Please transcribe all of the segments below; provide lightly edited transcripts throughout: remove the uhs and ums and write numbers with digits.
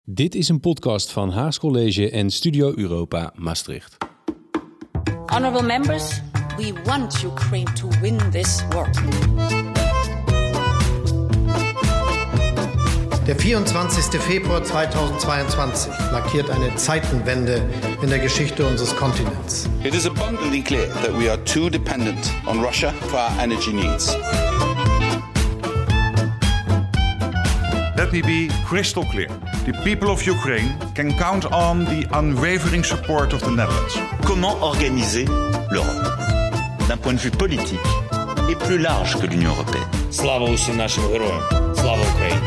Dit is een podcast van Haags College en Studio Europa Maastricht. Honorable members, we want Ukraine to win this war. Der 24. Februar 2022 markiert eine Zeitenwende in der Geschichte unseres Kontinents. It is abundantly clear that we are too dependent on Russia for our energy needs. Let me be crystal clear. The people of Ukraine can count on the unwavering support of the Netherlands. Comment organiser l'Europe d'un point de vue politique et plus large que l'Union européenne. Слава усім нашим героям. Слава Україні.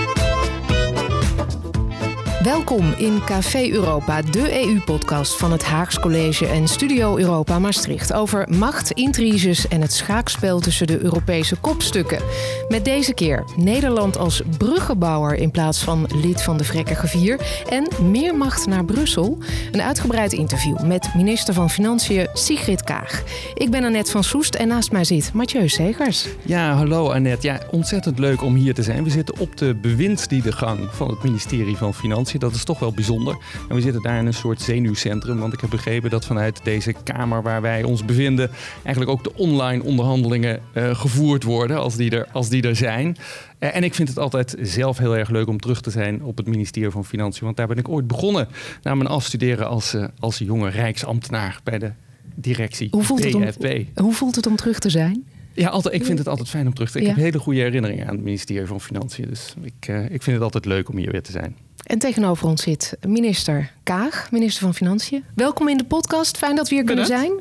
Welkom in Café Europa, de EU-podcast van het Haags College en Studio Europa Maastricht over macht, intriges en het schaakspel tussen de Europese kopstukken. Met deze keer Nederland als bruggenbouwer in plaats van lid van de Vrekkige Vier en meer macht naar Brussel. Een uitgebreid interview met minister van Financiën Sigrid Kaag. Ik ben Annette van Soest en naast mij zit Mathieu Segers. Ja, hallo Annette. Ja, ontzettend leuk om hier te zijn. We zitten op de bewindsliedergang van het ministerie van Financiën. Dat is toch wel bijzonder. En we zitten daar in een soort zenuwcentrum. Want ik heb begrepen dat vanuit deze kamer waar wij ons bevinden eigenlijk ook de online onderhandelingen gevoerd worden als die er zijn. En ik vind het altijd zelf heel erg leuk om terug te zijn op het ministerie van Financiën. Want daar ben ik ooit begonnen na mijn afstuderen als jonge rijksambtenaar bij de directie DFB. Hoe voelt het om terug te zijn? Ja, ik vind het altijd fijn om terug te zijn. Ik heb hele goede herinneringen aan het ministerie van Financiën. Dus ik vind het altijd leuk om hier weer te zijn. En tegenover ons zit minister Kaag, minister van Financiën. Welkom in de podcast. Fijn dat we hier kunnen zijn.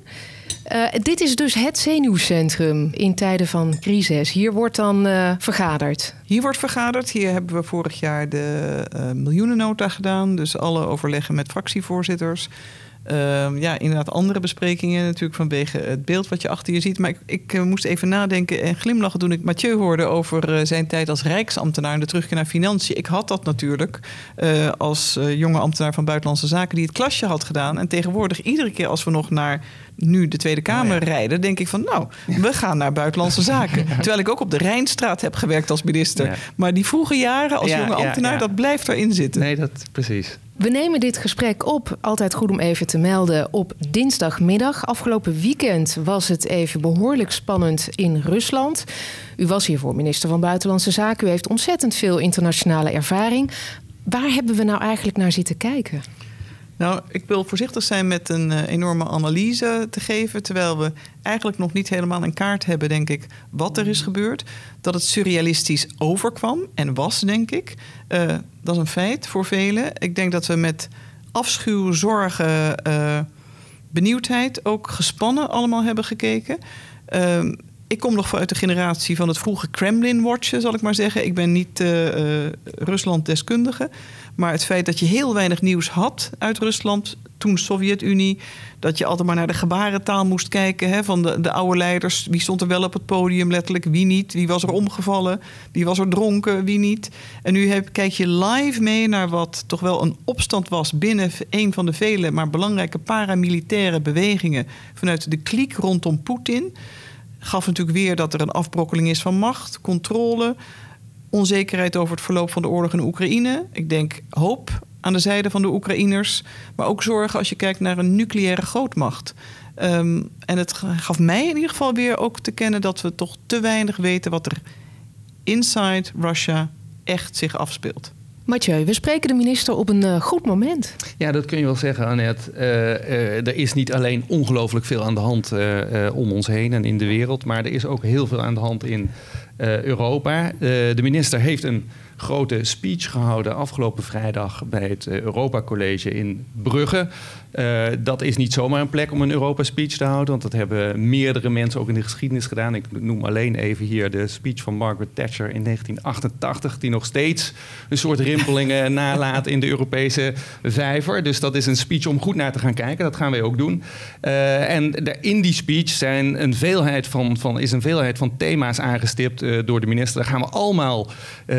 Dit is dus het zenuwcentrum in tijden van crisis. Hier wordt dan vergaderd. Hier wordt vergaderd. Hier hebben we vorig jaar de miljoenennota gedaan. Dus alle overleggen met fractievoorzitters. Inderdaad andere besprekingen natuurlijk vanwege het beeld wat je achter je ziet. Maar ik moest even nadenken en glimlachen toen ik Mathieu hoorde over zijn tijd als rijksambtenaar en de terugkeer naar financiën. Ik had dat natuurlijk als jonge ambtenaar van Buitenlandse Zaken die het klasje had gedaan. En tegenwoordig iedere keer als we nog naar nu de Tweede Kamer rijden, denk ik van we gaan naar Buitenlandse Zaken. Terwijl ik ook op de Rijnstraat heb gewerkt als minister. Ja. Maar die vroege jaren als jonge ambtenaar, dat blijft erin zitten. Nee, dat precies. We nemen dit gesprek op, altijd goed om even te melden, op dinsdagmiddag. Afgelopen weekend was het even behoorlijk spannend in Rusland. U was hiervoor minister van Buitenlandse Zaken. U heeft ontzettend veel internationale ervaring. Waar hebben we nou eigenlijk naar zitten kijken? Nou, ik wil voorzichtig zijn met een enorme analyse te geven, terwijl we eigenlijk nog niet helemaal in kaart hebben, denk ik, wat er is gebeurd. Dat het surrealistisch overkwam en was, denk ik. Dat is een feit voor velen. Ik denk dat we met afschuw, zorgen, benieuwdheid, ook gespannen allemaal hebben gekeken. Ik kom nog uit de generatie van het vroege Kremlin-watchen, zal ik maar zeggen. Ik ben niet Rusland-deskundige. Maar het feit dat je heel weinig nieuws had uit Rusland, toen Sovjet-Unie, dat je altijd maar naar de gebarentaal moest kijken van de oude leiders. Wie stond er wel op het podium, letterlijk, wie niet? Wie was er omgevallen? Wie was er dronken, wie niet? En nu kijk je live mee naar wat toch wel een opstand was binnen een van de vele, maar belangrijke paramilitaire bewegingen vanuit de kliek rondom Poetin. Gaf natuurlijk weer dat er een afbrokkeling is van macht, controle, onzekerheid over het verloop van de oorlog in Oekraïne. Ik denk hoop aan de zijde van de Oekraïners, maar ook zorgen als je kijkt naar een nucleaire grootmacht. En het gaf mij in ieder geval weer ook te kennen dat we toch te weinig weten wat er inside Russia echt zich afspeelt. Mathieu, we spreken de minister op een goed moment. Ja, dat kun je wel zeggen, Annette. Er is niet alleen ongelooflijk veel aan de hand om ons heen en in de wereld, maar er is ook heel veel aan de hand in Europa. De minister heeft een grote speech gehouden afgelopen vrijdag bij het Europa College in Brugge. Dat is niet zomaar een plek om een Europa-speech te houden, want dat hebben meerdere mensen ook in de geschiedenis gedaan. Ik noem alleen even hier de speech van Margaret Thatcher in 1988, die nog steeds een soort rimpelingen nalaat in de Europese vijver. Dus dat is een speech om goed naar te gaan kijken. Dat gaan wij ook doen. En in die speech is een veelheid van thema's aangestipt door de minister. Daar gaan we allemaal dieper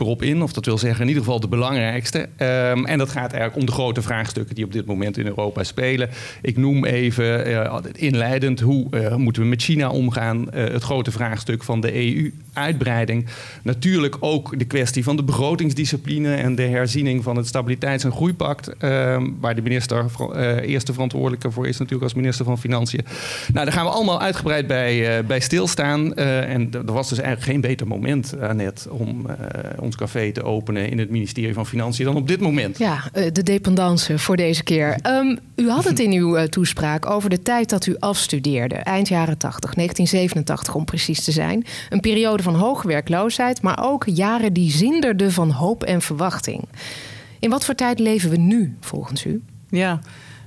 erop in. Of dat wil zeggen in ieder geval de belangrijkste. En dat gaat eigenlijk om de grote vraagstukken die op dit moment in Europa spelen. Ik noem even inleidend hoe moeten we met China omgaan. Het grote vraagstuk van de EU-uitbreiding. Natuurlijk ook de kwestie van de begrotingsdiscipline en de herziening van het Stabiliteits- en Groeipact. Waar de minister eerste verantwoordelijke voor is natuurlijk als minister van Financiën. Nou, daar gaan we allemaal uitgebreid bij stilstaan. En er was dus eigenlijk geen beter moment, Annette, om ons café te openen in het ministerie van Financiën dan op dit moment. Ja, de dependance voor deze keer. U had het in uw toespraak over de tijd dat u afstudeerde. Eind jaren 80, 1987 om precies te zijn. Een periode van hoge werkloosheid, maar ook jaren die zinderden van hoop en verwachting. In wat voor tijd leven we nu, volgens u? Ja,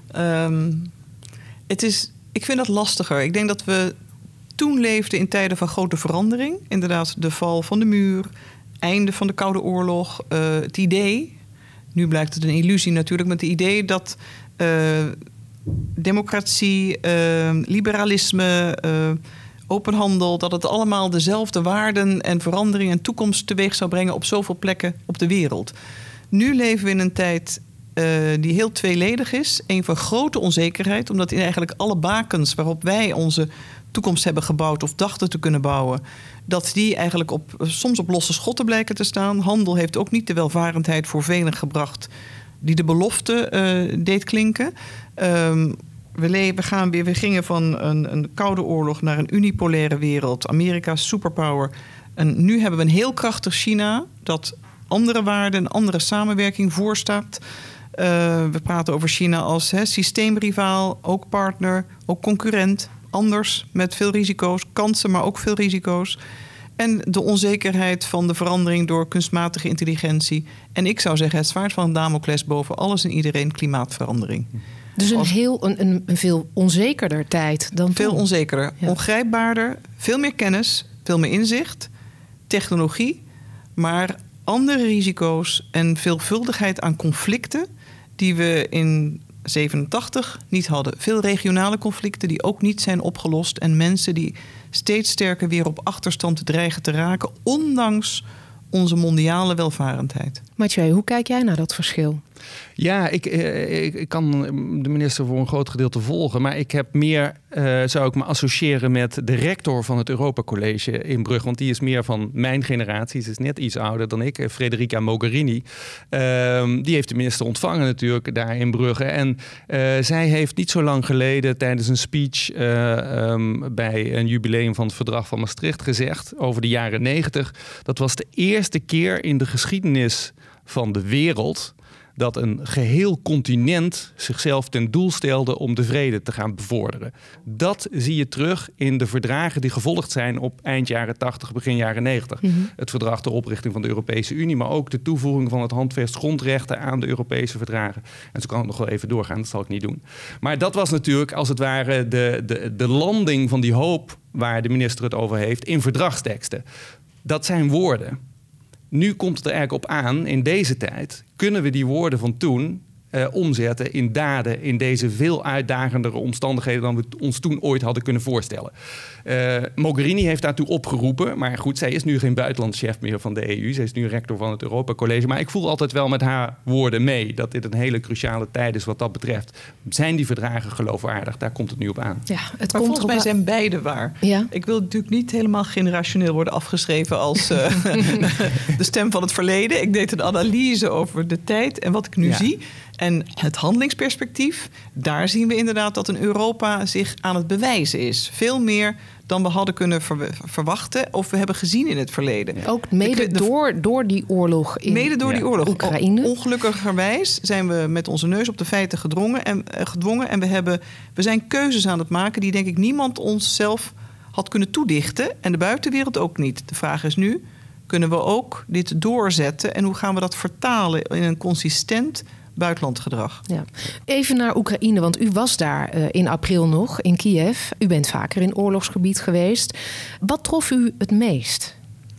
ik vind dat lastiger. Ik denk dat we toen leefden in tijden van grote verandering. Inderdaad, de val van de muur, einde van de Koude Oorlog. Het idee, nu blijkt het een illusie natuurlijk, met het idee dat democratie, liberalisme, open handel, dat het allemaal dezelfde waarden en verandering en toekomst teweeg zou brengen op zoveel plekken op de wereld. Nu leven we in een tijd die heel tweeledig is. Eén van grote onzekerheid, omdat in eigenlijk alle bakens waarop wij onze toekomst hebben gebouwd of dachten te kunnen bouwen, dat die eigenlijk soms op losse schotten blijken te staan. Handel heeft ook niet de welvarendheid voor velen gebracht die de belofte deed klinken. We gingen van een koude oorlog naar een unipolaire wereld. Amerika's superpower. En nu hebben we een heel krachtig China dat andere waarden, een andere samenwerking voorstaat. We praten over China als systeemrivaal, ook partner, ook concurrent. Anders, met veel risico's, kansen, maar ook veel risico's. En de onzekerheid van de verandering door kunstmatige intelligentie. En ik zou zeggen, het zwaard van Damocles boven alles en iedereen, klimaatverandering. Dus een veel onzekerder tijd dan veel toen. Onzekerder, ja. Ongrijpbaarder, veel meer kennis, veel meer inzicht, technologie, maar andere risico's en veelvuldigheid aan conflicten die we in 87 niet hadden. Veel regionale conflicten die ook niet zijn opgelost en mensen die steeds sterker weer op achterstand dreigen te raken, ondanks onze mondiale welvarendheid. Mathieu, hoe kijk jij naar dat verschil? Ja, ik kan de minister voor een groot gedeelte volgen. Maar ik heb meer, zou ik me associëren met de rector van het Europa College in Brugge. Want die is meer van mijn generatie. Ze is net iets ouder dan ik. Federica Mogherini. Die heeft de minister ontvangen natuurlijk daar in Brugge. En zij heeft niet zo lang geleden tijdens een speech bij een jubileum van het Verdrag van Maastricht gezegd over de jaren 90. Dat was de eerste keer in de geschiedenis van de wereld dat een geheel continent zichzelf ten doel stelde om de vrede te gaan bevorderen. Dat zie je terug in de verdragen die gevolgd zijn op eind jaren 80, begin jaren 90. Mm-hmm. Het verdrag ter oprichting van de Europese Unie, maar ook de toevoeging van het handvest grondrechten aan de Europese verdragen. En zo kan het nog wel even doorgaan, dat zal ik niet doen. Maar dat was natuurlijk als het ware de landing van die hoop waar de minister het over heeft in verdragsteksten. Dat zijn woorden. Nu komt het er eigenlijk op aan, in deze tijd, kunnen we die woorden van toen omzetten in daden in deze veel uitdagendere omstandigheden dan we ons toen ooit hadden kunnen voorstellen. Mogherini heeft daartoe opgeroepen, maar goed, zij is nu geen buitenlandschef meer van de EU. Zij is nu rector van het Europa College. Maar ik voel altijd wel met haar woorden mee dat dit een hele cruciale tijd is wat dat betreft. Zijn die verdragen geloofwaardig? Daar komt het nu op aan. Ja, maar volgens mij zijn beide waar. Ja? Ik wil natuurlijk niet helemaal generationeel worden afgeschreven als de stem van het verleden. Ik deed een analyse over de tijd en wat ik nu zie. En het handelingsperspectief, daar zien we inderdaad dat een Europa zich aan het bewijzen is. Veel meer dan we hadden kunnen verwachten of we hebben gezien in het verleden. Ja. Ook mede door die oorlog in mede door die oorlog. Oekraïne. Ongelukkigerwijs zijn we met onze neus op de feiten gedwongen en we zijn keuzes aan het maken die denk ik niemand onszelf had kunnen toedichten en de buitenwereld ook niet. De vraag is nu, kunnen we ook dit doorzetten en hoe gaan we dat vertalen in een consistent buitenlandgedrag. Ja. Even naar Oekraïne, want u was daar in april nog in Kiev. U bent vaker in oorlogsgebied geweest. Wat trof u het meest?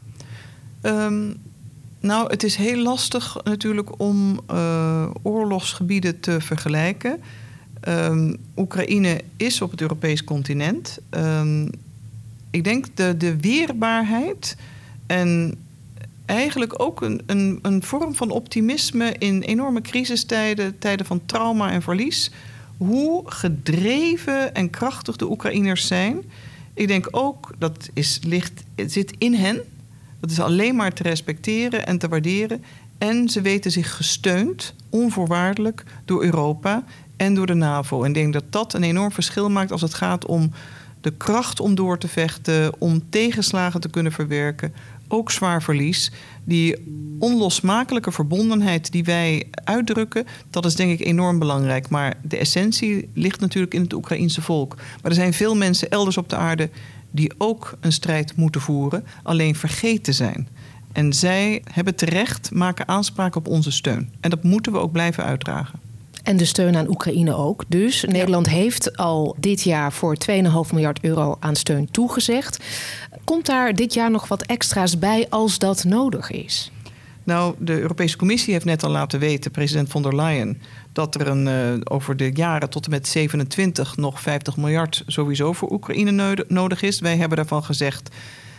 Nou, het is heel lastig natuurlijk om oorlogsgebieden te vergelijken. Oekraïne is op het Europees continent. Ik denk de weerbaarheid en eigenlijk ook een vorm van optimisme in enorme crisistijden, tijden van trauma en verlies. Hoe gedreven en krachtig de Oekraïners zijn. Ik denk ook, het zit in hen. Dat is alleen maar te respecteren en te waarderen. En ze weten zich gesteund, onvoorwaardelijk, door Europa en door de NAVO. En ik denk dat dat een enorm verschil maakt als het gaat om de kracht om door te vechten, om tegenslagen te kunnen verwerken, ook zwaar verlies. Die onlosmakelijke verbondenheid die wij uitdrukken, dat is denk ik enorm belangrijk. Maar de essentie ligt natuurlijk in het Oekraïense volk. Maar er zijn veel mensen elders op de aarde die ook een strijd moeten voeren, alleen vergeten zijn. En zij hebben terecht, maken aanspraak op onze steun. En dat moeten we ook blijven uitdragen. En de steun aan Oekraïne ook. Dus Nederland heeft al dit jaar voor 2,5 miljard euro aan steun toegezegd. Komt daar dit jaar nog wat extra's bij als dat nodig is? Nou, de Europese Commissie heeft net al laten weten, president von der Leyen, dat er over de jaren tot en met 27 nog 50 miljard sowieso voor Oekraïne nodig is. Wij hebben daarvan gezegd,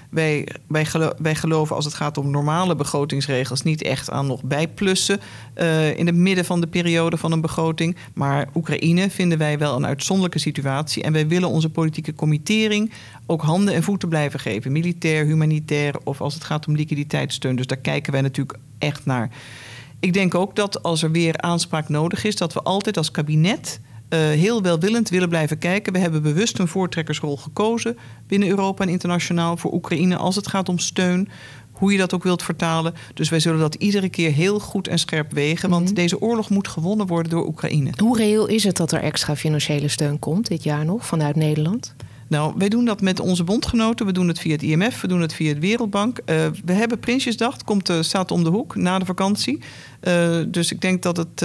wij geloven als het gaat om normale begrotingsregels niet echt aan nog bijplussen in het midden van de periode van een begroting. Maar Oekraïne vinden wij wel een uitzonderlijke situatie. En wij willen onze politieke committering ook handen en voeten blijven geven. Militair, humanitair of als het gaat om liquiditeitssteun. Dus daar kijken wij natuurlijk echt naar. Ik denk ook dat als er weer aanspraak nodig is, dat we altijd als kabinet heel welwillend willen blijven kijken. We hebben bewust een voortrekkersrol gekozen binnen Europa en internationaal voor Oekraïne als het gaat om steun, hoe je dat ook wilt vertalen. Dus wij zullen dat iedere keer heel goed en scherp wegen, want deze oorlog moet gewonnen worden door Oekraïne. Hoe reëel is het dat er extra financiële steun komt dit jaar nog vanuit Nederland? Nou, wij doen dat met onze bondgenoten. We doen het via het IMF, we doen het via de Wereldbank. We hebben Prinsjesdag, staat om de hoek na de vakantie. Dus ik denk dat het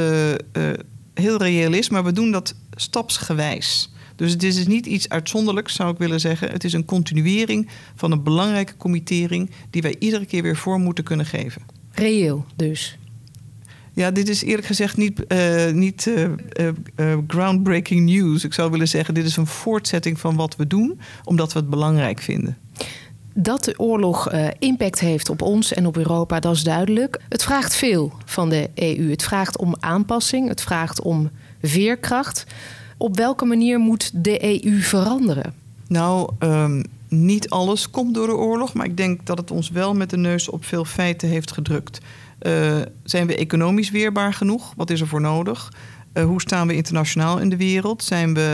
heel reëel is, maar we doen dat stapsgewijs. Dus het is niet iets uitzonderlijks, zou ik willen zeggen. Het is een continuering van een belangrijke committering die wij iedere keer weer vorm moeten kunnen geven. Reëel dus? Ja, dit is eerlijk gezegd niet groundbreaking news. Ik zou willen zeggen, dit is een voortzetting van wat we doen, omdat we het belangrijk vinden. Dat de oorlog impact heeft op ons en op Europa, dat is duidelijk. Het vraagt veel van de EU. Het vraagt om aanpassing, het vraagt om veerkracht. Op welke manier moet de EU veranderen? Nou, niet alles komt door de oorlog, maar ik denk dat het ons wel met de neus op veel feiten heeft gedrukt. Zijn we economisch weerbaar genoeg? Wat is er voor nodig? Hoe staan we internationaal in de wereld?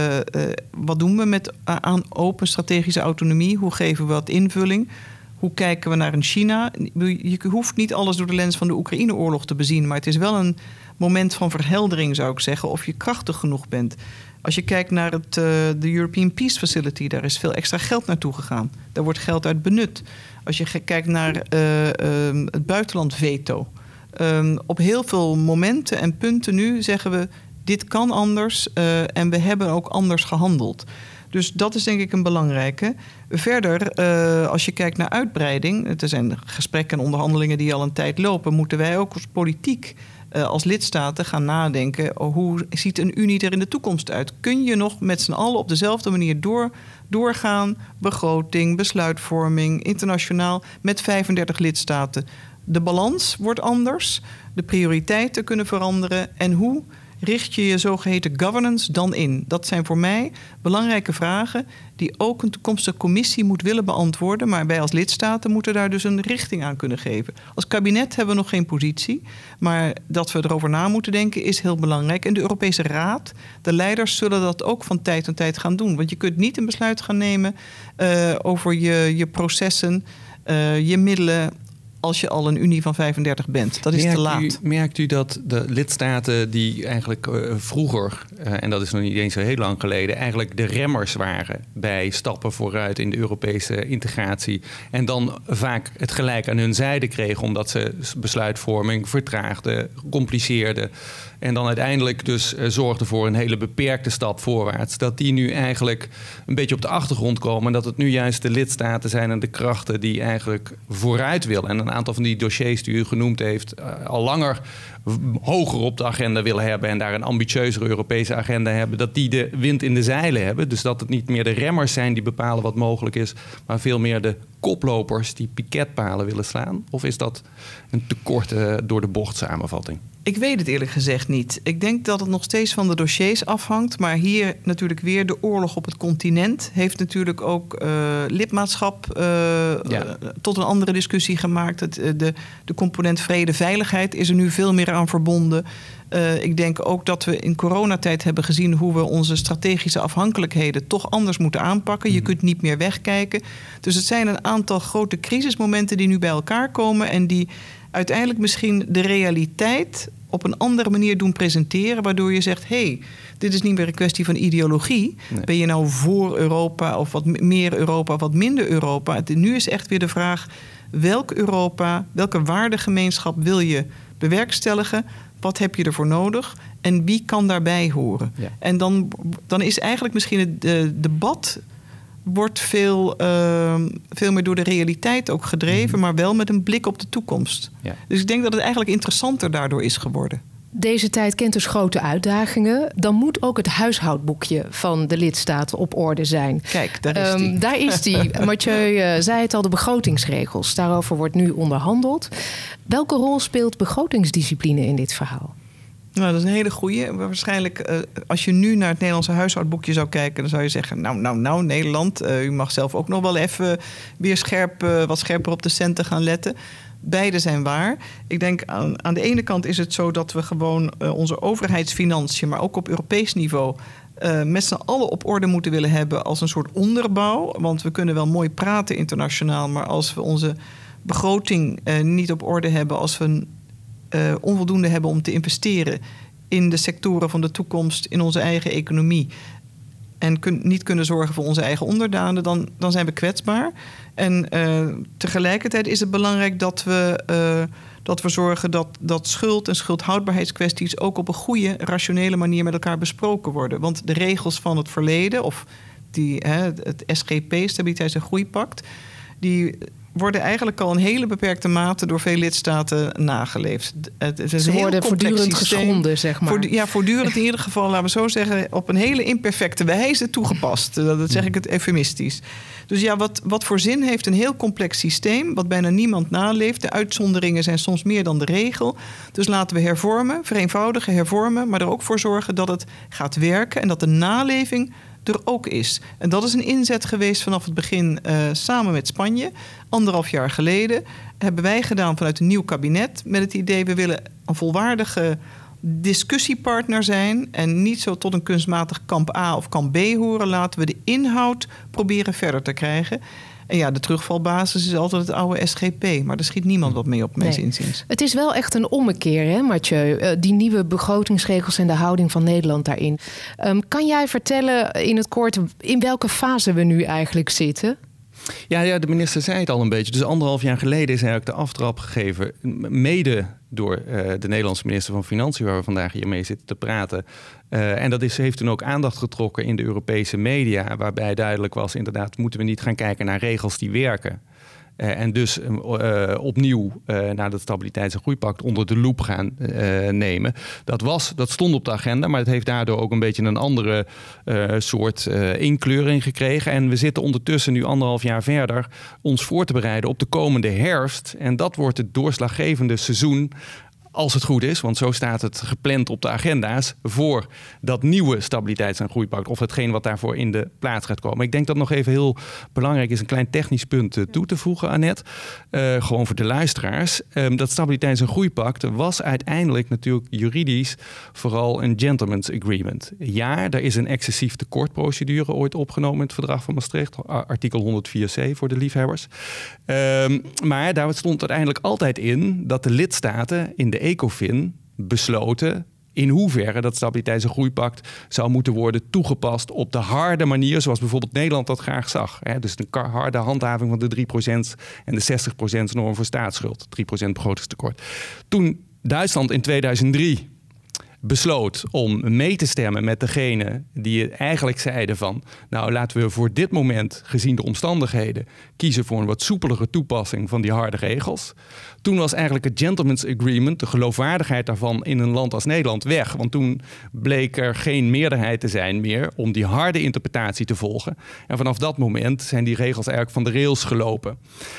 Wat doen we aan open strategische autonomie? Hoe geven we wat invulling? Hoe kijken we naar een China? Je hoeft niet alles door de lens van de Oekraïne-oorlog te bezien, maar het is wel een moment van verheldering, zou ik zeggen, of je krachtig genoeg bent. Als je kijkt naar de European Peace Facility, daar is veel extra geld naartoe gegaan. Daar wordt geld uit benut. Als je kijkt naar het buitenlandveto. Op heel veel momenten en punten nu zeggen we, dit kan anders en we hebben ook anders gehandeld. Dus dat is denk ik een belangrijke. Verder, als je kijkt naar uitbreiding, er zijn gesprekken en onderhandelingen die al een tijd lopen, moeten wij ook als politiek als lidstaten gaan nadenken, hoe ziet een unie er in de toekomst uit? Kun je nog met z'n allen op dezelfde manier doorgaan, begroting, besluitvorming, internationaal, met 35 lidstaten? De balans wordt anders, de prioriteiten kunnen veranderen en hoe richt je je zogeheten governance dan in? Dat zijn voor mij belangrijke vragen die ook een toekomstige commissie moet willen beantwoorden, maar wij als lidstaten moeten daar dus een richting aan kunnen geven. Als kabinet hebben we nog geen positie, maar dat we erover na moeten denken is heel belangrijk. En de Europese Raad, de leiders zullen dat ook van tijd tot tijd gaan doen. Want je kunt niet een besluit gaan nemen over je processen, je middelen, als je al een unie van 35 bent. Dat is te laat. Merkt u dat de lidstaten die eigenlijk vroeger, en dat is nog niet eens zo heel lang geleden, eigenlijk de remmers waren bij stappen vooruit in de Europese integratie en dan vaak het gelijk aan hun zijde kregen omdat ze besluitvorming vertraagden, compliceerden en dan uiteindelijk dus zorgden voor een hele beperkte stap voorwaarts. Dat die nu eigenlijk een beetje op de achtergrond komen en dat het nu juist de lidstaten zijn en de krachten die eigenlijk vooruit willen en een een aantal van die dossiers die u genoemd heeft al langer hoger op de agenda willen hebben en daar een ambitieuzere Europese agenda hebben, dat die de wind in de zeilen hebben. Dus dat het niet meer de remmers zijn die bepalen wat mogelijk is, maar veel meer de koplopers die piketpalen willen slaan? Of is dat een te korte door de bocht samenvatting? Ik weet het eerlijk gezegd niet. Ik denk dat het nog steeds van de dossiers afhangt. Maar hier natuurlijk weer de oorlog op het continent heeft natuurlijk ook lidmaatschap tot een andere discussie gemaakt. De component vrede-veiligheid is er nu veel meer aan verbonden. Ik denk ook dat we in coronatijd hebben gezien hoe we onze strategische afhankelijkheden toch anders moeten aanpakken. Je kunt niet meer wegkijken. Dus het zijn een aantal grote crisismomenten die nu bij elkaar komen en die uiteindelijk misschien de realiteit op een andere manier doen presenteren, waardoor je zegt, dit is niet meer een kwestie van ideologie. Nee. Ben je nou voor Europa of wat meer Europa of wat minder Europa? Nu is echt weer de vraag, welk Europa, welke waardegemeenschap wil je bewerkstelligen? Wat heb je ervoor nodig? En wie kan daarbij horen? Ja. En dan is eigenlijk misschien het debat wordt veel meer door de realiteit ook gedreven, maar wel met een blik op de toekomst. Ja. Dus ik denk dat het eigenlijk interessanter daardoor is geworden. Deze tijd kent dus grote uitdagingen. Dan moet ook het huishoudboekje van de lidstaten op orde zijn. Kijk, daar is die. Daar is die. Mathieu zei het al, de begrotingsregels. Daarover wordt nu onderhandeld. Welke rol speelt begrotingsdiscipline in dit verhaal? Nou, dat is een hele goeie. Waarschijnlijk, als je nu naar het Nederlandse huishoudboekje zou kijken, dan zou je zeggen, nou, Nederland, u mag zelf ook nog wel even weer wat scherper op de centen gaan letten. Beide zijn waar. Ik denk aan de ene kant is het zo dat we gewoon onze overheidsfinanciën, maar ook op Europees niveau, met z'n allen op orde moeten willen hebben als een soort onderbouw. Want we kunnen wel mooi praten internationaal, maar als we onze begroting niet op orde hebben, als we onvoldoende hebben om te investeren in de sectoren van de toekomst, in onze eigen economie, en niet kunnen zorgen voor onze eigen onderdanen, dan zijn we kwetsbaar. En tegelijkertijd is het belangrijk dat we zorgen dat schuld en schuldhoudbaarheidskwesties ook op een goede, rationele manier met elkaar besproken worden. Want de regels van het verleden, of het SGP, Stabiliteits- en Groeipact, die worden eigenlijk al in hele beperkte mate door veel lidstaten nageleefd. Ze worden voortdurend geschonden, zeg maar. Voortdurend in ieder geval, laten we zo zeggen, op een hele imperfecte wijze toegepast. Dat zeg ik het eufemistisch. Dus ja, wat voor zin heeft een heel complex systeem, wat bijna niemand naleeft. De uitzonderingen zijn soms meer dan de regel. Dus laten we vereenvoudigen, hervormen, maar er ook voor zorgen dat het gaat werken en dat de naleving er ook is. En dat is een inzet geweest vanaf het begin samen met Spanje. 1,5 jaar geleden hebben wij gedaan vanuit een nieuw kabinet met het idee, we willen een volwaardige discussiepartner zijn en niet zo tot een kunstmatig kamp A of kamp B horen. Laten we de inhoud proberen verder te krijgen. En ja, de terugvalbasis is altijd het oude SGP. Maar daar schiet niemand wat mee op, mijn inziens. Het is wel echt een ommekeer, hè, Mathieu? Die nieuwe begrotingsregels en de houding van Nederland daarin. Kan jij vertellen in het kort in welke fase we nu eigenlijk zitten? Ja, de minister zei het al een beetje. Dus 1,5 jaar geleden is eigenlijk de aftrap gegeven. Mede door de Nederlandse minister van Financiën, waar we vandaag hier mee zitten te praten. En dat heeft toen ook aandacht getrokken in de Europese media, waarbij duidelijk was, inderdaad, moeten we niet gaan kijken naar regels die werken. En dus opnieuw naar dat Stabiliteits- en Groeipact onder de loep gaan nemen. Dat stond op de agenda, maar het heeft daardoor ook een beetje een andere soort inkleuring gekregen. En we zitten ondertussen nu 1,5 jaar verder ons voor te bereiden op de komende herfst. En dat wordt het doorslaggevende seizoen, als het goed is, want zo staat het gepland op de agenda's, voor dat nieuwe Stabiliteits- en Groeipact, of hetgeen wat daarvoor in de plaats gaat komen. Ik denk dat nog even heel belangrijk is een klein technisch punt toe te voegen, Annette. Gewoon voor de luisteraars. Dat Stabiliteits- en Groeipact was uiteindelijk natuurlijk juridisch vooral een gentleman's agreement. Ja, er is een excessief tekortprocedure ooit opgenomen in het Verdrag van Maastricht, artikel 104c voor de liefhebbers. Maar daar stond uiteindelijk altijd in dat de lidstaten in de ECOFIN besloten in hoeverre dat Stabiliteits- en Groeipact zou moeten worden toegepast op de harde manier, zoals bijvoorbeeld Nederland dat graag zag. Dus de harde handhaving van de 3% en de 60% norm voor staatsschuld. 3% begrotingstekort. Toen Duitsland in 2003 besloot om mee te stemmen met degene die eigenlijk zeiden van, nou, laten we voor dit moment, gezien de omstandigheden, kiezen voor een wat soepelere toepassing van die harde regels. Toen was eigenlijk het Gentleman's Agreement, de geloofwaardigheid daarvan in een land als Nederland, weg. Want toen bleek er geen meerderheid te zijn meer om die harde interpretatie te volgen. En vanaf dat moment zijn die regels eigenlijk van de rails gelopen.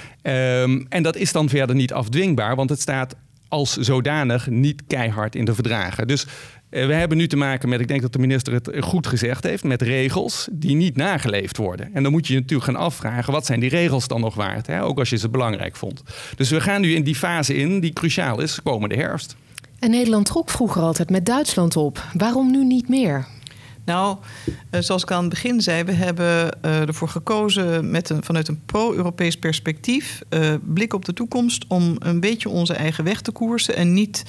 En dat is dan verder niet afdwingbaar, want het staat als zodanig niet keihard in de verdragen. Dus we hebben nu te maken met, ik denk dat de minister het goed gezegd heeft, met regels die niet nageleefd worden. En dan moet je natuurlijk gaan afvragen, wat zijn die regels dan nog waard? Hè? Ook als je ze belangrijk vond. Dus we gaan nu in die fase in die cruciaal is komende herfst. En Nederland trok vroeger altijd met Duitsland op. Waarom nu niet meer? Nou, zoals ik aan het begin zei, we hebben ervoor gekozen vanuit een pro-Europees perspectief, blik op de toekomst, om een beetje onze eigen weg te koersen en niet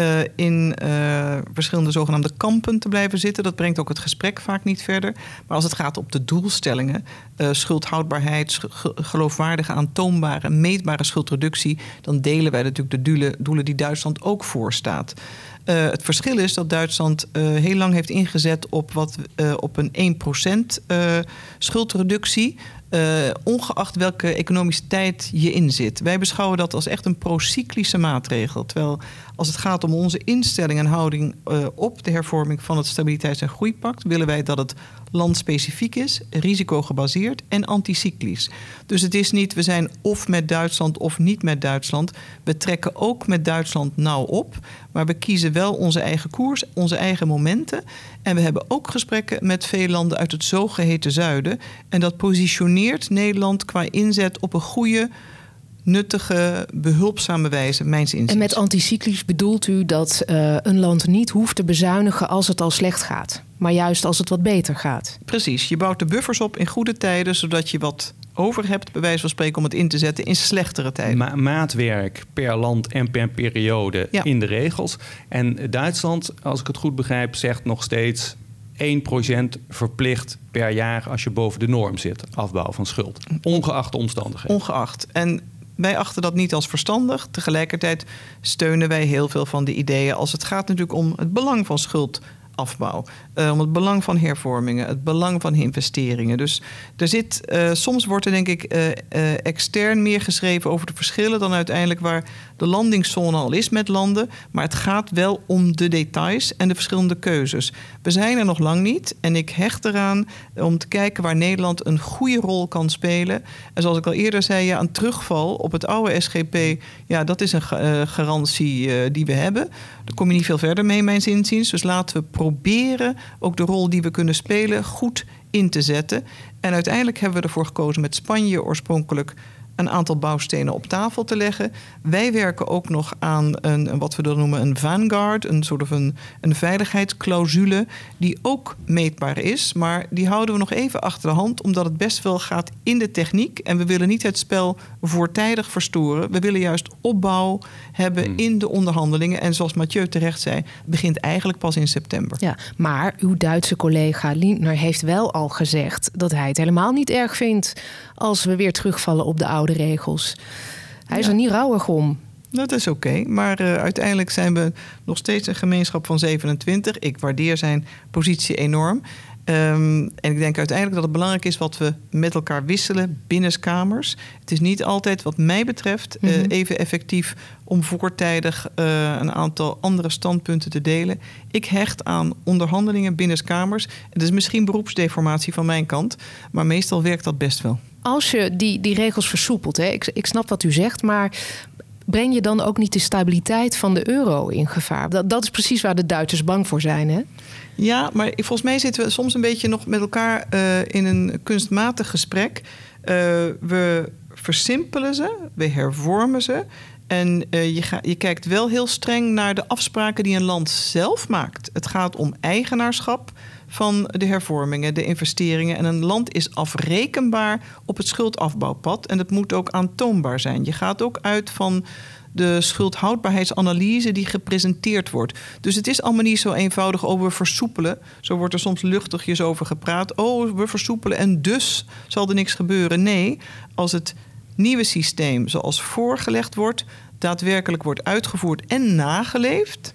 in verschillende zogenaamde kampen te blijven zitten. Dat brengt ook het gesprek vaak niet verder. Maar als het gaat op de doelstellingen, schuldhoudbaarheid, geloofwaardige, aantoonbare, meetbare schuldreductie, dan delen wij natuurlijk de doelen die Duitsland ook voorstaat. Het verschil is dat Duitsland heel lang heeft ingezet op een 1% schuldreductie, ongeacht welke economische tijd je inzit. Wij beschouwen dat als echt een procyclische maatregel. Terwijl als het gaat om onze instelling en houding op de hervorming van het Stabiliteits- en Groeipact, willen wij dat het landspecifiek is, risicogebaseerd en anticyclisch. Dus het is niet, we zijn of met Duitsland of niet met Duitsland. We trekken ook met Duitsland nauw op, maar we kiezen wel onze eigen koers, onze eigen momenten. En we hebben ook gesprekken met veel landen uit het zogeheten zuiden. En dat positioneert Nederland qua inzet op een goede, nuttige, behulpzame wijze, mijns inziens. En met anticyclisch bedoelt u dat een land niet hoeft te bezuinigen als het al slecht gaat, maar juist als het wat beter gaat? Precies. Je bouwt de buffers op in goede tijden, zodat je wat over hebt, bij wijze van spreken, om het in te zetten in slechtere tijden. Maatwerk per land en per periode in de regels. En Duitsland, als ik het goed begrijp, zegt nog steeds 1% verplicht per jaar als je boven de norm zit. Afbouw van schuld. Ongeacht de omstandigheden. Ongeacht. En wij achten dat niet als verstandig. Tegelijkertijd steunen wij heel veel van de ideeën als het gaat natuurlijk om het belang van schuldafbouw. Om het belang van hervormingen, het belang van investeringen. Dus er zit, soms wordt er denk ik extern meer geschreven over de verschillen dan uiteindelijk waar de landingszone al is met landen. Maar het gaat wel om de details en de verschillende keuzes. We zijn er nog lang niet en ik hecht eraan om te kijken waar Nederland een goede rol kan spelen. En zoals ik al eerder zei, ja, een terugval op het oude SGP, ja, dat is een garantie die we hebben. Daar kom je niet veel verder mee, mijns inziens. Dus laten we proberen ook de rol die we kunnen spelen goed in te zetten. En uiteindelijk hebben we ervoor gekozen met Spanje oorspronkelijk een aantal bouwstenen op tafel te leggen. Wij werken ook nog aan wat we dan noemen een vanguard, een soort of een veiligheidsclausule die ook meetbaar is, maar die houden we nog even achter de hand, omdat het best wel gaat in de techniek en we willen niet het spel voortijdig verstoren. We willen juist opbouw hebben in de onderhandelingen en zoals Mathieu terecht zei, het begint eigenlijk pas in september. Ja, maar uw Duitse collega Lindner heeft wel al gezegd dat hij het helemaal niet erg vindt als we weer terugvallen op de oude regels. Hij is er niet rouwig om. Dat is oké, maar uiteindelijk zijn we nog steeds een gemeenschap van 27. Ik waardeer zijn positie enorm. En ik denk uiteindelijk dat het belangrijk is wat we met elkaar wisselen binnenskamers. Het is niet altijd, wat mij betreft, even effectief om voortijdig een aantal andere standpunten te delen. Ik hecht aan onderhandelingen binnenskamers. Het is misschien beroepsdeformatie van mijn kant, maar meestal werkt dat best wel. Als je die regels versoepelt, hè, ik snap wat u zegt, maar breng je dan ook niet de stabiliteit van de euro in gevaar? Dat is precies waar de Duitsers bang voor zijn, hè? Ja, maar volgens mij zitten we soms een beetje nog met elkaar in een kunstmatig gesprek. We versimpelen ze, we hervormen ze. En je kijkt wel heel streng naar de afspraken die een land zelf maakt. Het gaat om eigenaarschap van de hervormingen, de investeringen. En een land is afrekenbaar op het schuldafbouwpad. En dat moet ook aantoonbaar zijn. Je gaat ook uit van de schuldhoudbaarheidsanalyse die gepresenteerd wordt. Dus het is allemaal niet zo eenvoudig, we versoepelen. Zo wordt er soms luchtigjes over gepraat. We versoepelen en dus zal er niks gebeuren. Nee, als het nieuwe systeem zoals voorgelegd wordt, daadwerkelijk wordt uitgevoerd en nageleefd,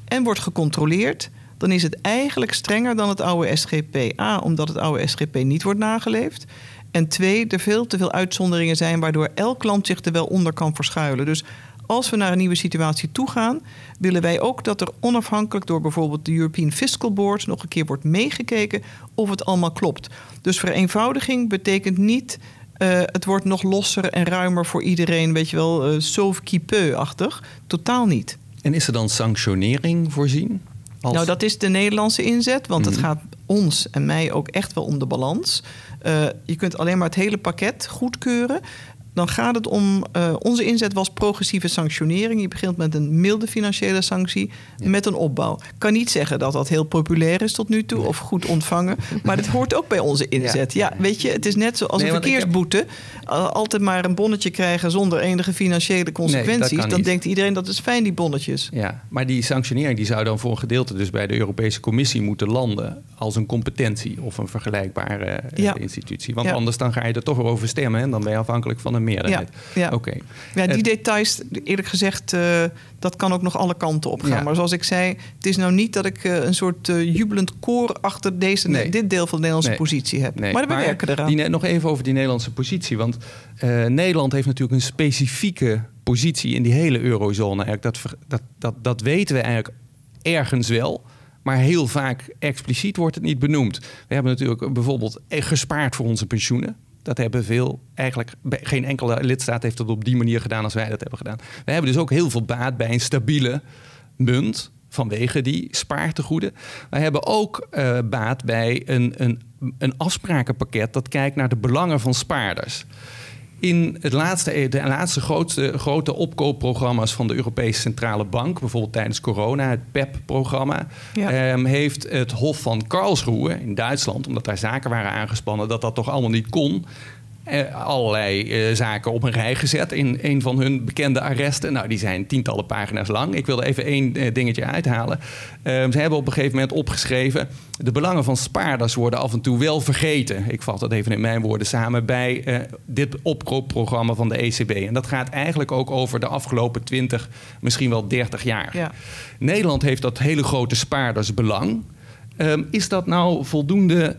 en wordt gecontroleerd, dan is het eigenlijk strenger dan het oude SGP. A, omdat het oude SGP niet wordt nageleefd. En 2, er veel te veel uitzonderingen zijn, waardoor elk land zich er wel onder kan verschuilen. Dus als we naar een nieuwe situatie toe gaan, willen wij ook dat er onafhankelijk door bijvoorbeeld de European Fiscal Board nog een keer wordt meegekeken of het allemaal klopt. Dus vereenvoudiging betekent niet het wordt nog losser en ruimer voor iedereen, weet je wel, sauve qui peut-achtig. Totaal niet. En is er dan sanctionering voorzien? Nou, dat is de Nederlandse inzet, want het gaat ons en mij ook echt wel om de balans. Je kunt alleen maar het hele pakket goedkeuren. Dan gaat het om, onze inzet was progressieve sanctionering. Je begint met een milde financiële sanctie met een opbouw. Ik kan niet zeggen dat dat heel populair is tot nu toe of goed ontvangen. Maar dat hoort ook bij onze inzet. Ja, weet je, het is net zoals een verkeersboete. Altijd maar een bonnetje krijgen zonder enige financiële consequenties. Dan denkt iedereen dat is fijn, die bonnetjes. Ja, maar die sanctionering die zou dan voor een gedeelte dus bij de Europese Commissie moeten landen als een competentie of een vergelijkbare institutie. Want anders dan ga je er toch weer over stemmen en dan ben je afhankelijk van een meerderheid. Ja. Okay. Ja, die details, eerlijk gezegd, dat kan ook nog alle kanten op gaan. Ja. Maar zoals ik zei, het is nou niet dat ik een soort jubelend koor achter dit deel van de Nederlandse positie heb. Nee. Maar we werken eraan. Nog even over die Nederlandse positie. Want Nederland heeft natuurlijk een specifieke positie in die hele eurozone. Dat weten we eigenlijk ergens wel. Maar heel vaak expliciet wordt het niet benoemd. We hebben natuurlijk bijvoorbeeld gespaard voor onze pensioenen. Dat hebben veel, eigenlijk geen enkele lidstaat heeft dat op die manier gedaan als wij dat hebben gedaan. We hebben dus ook heel veel baat bij een stabiele munt vanwege die spaartegoeden. Wij hebben ook baat bij een afsprakenpakket dat kijkt naar de belangen van spaarders. In de laatste grote opkoopprogramma's van de Europese Centrale Bank, bijvoorbeeld tijdens corona, het PEP-programma, heeft het Hof van Karlsruhe in Duitsland, omdat daar zaken waren aangespannen, dat toch allemaal niet kon, allerlei zaken op een rij gezet in een van hun bekende arresten. Nou, die zijn tientallen pagina's lang. Ik wil er even één dingetje uithalen. Ze hebben op een gegeven moment opgeschreven, de belangen van spaarders worden af en toe wel vergeten. Ik vat dat even in mijn woorden samen bij dit opkoopprogramma van de ECB. En dat gaat eigenlijk ook over de afgelopen 20, misschien wel 30 jaar. Ja. Nederland heeft dat hele grote spaardersbelang. Is dat nou voldoende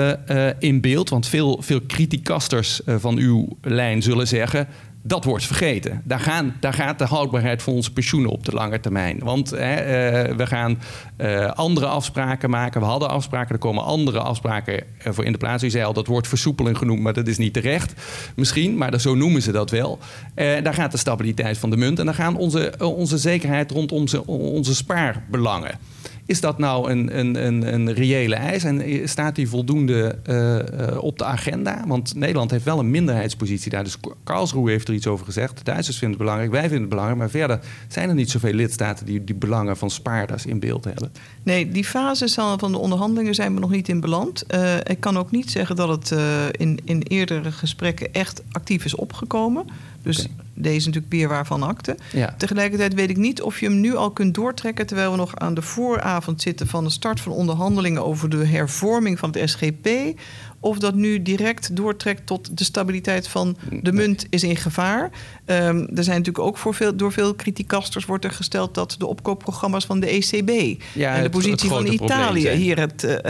in beeld? Want veel criticasters van uw lijn zullen zeggen, dat wordt vergeten. Daar gaat de houdbaarheid van onze pensioenen op de lange termijn. Want we gaan andere afspraken maken. We hadden afspraken, er komen andere afspraken voor in de plaats. U zei al, dat wordt versoepeling genoemd, maar dat is niet terecht. Misschien, maar zo noemen ze dat wel. Daar gaat de stabiliteit van de munt en daar gaan onze zekerheid rondom onze spaarbelangen. Is dat nou een reële eis en staat die voldoende op de agenda? Want Nederland heeft wel een minderheidspositie daar. Dus Karlsruhe heeft er iets over gezegd. De Duitsers vinden het belangrijk, wij vinden het belangrijk. Maar verder zijn er niet zoveel lidstaten die belangen van spaarders in beeld hebben. Nee, die fase van de onderhandelingen zijn we nog niet in beland. Ik kan ook niet zeggen dat het in eerdere gesprekken echt actief is opgekomen. Dus deze is natuurlijk beerwaar van akte. Ja. Tegelijkertijd weet ik niet of je hem nu al kunt doortrekken, terwijl we nog aan de vooravond zitten van de start van onderhandelingen over de hervorming van het SGP. Of dat nu direct doortrekt tot de stabiliteit van de munt is in gevaar. Er zijn natuurlijk ook door veel criticasters wordt er gesteld dat de opkoopprogramma's van de ECB en de positie van Italië hier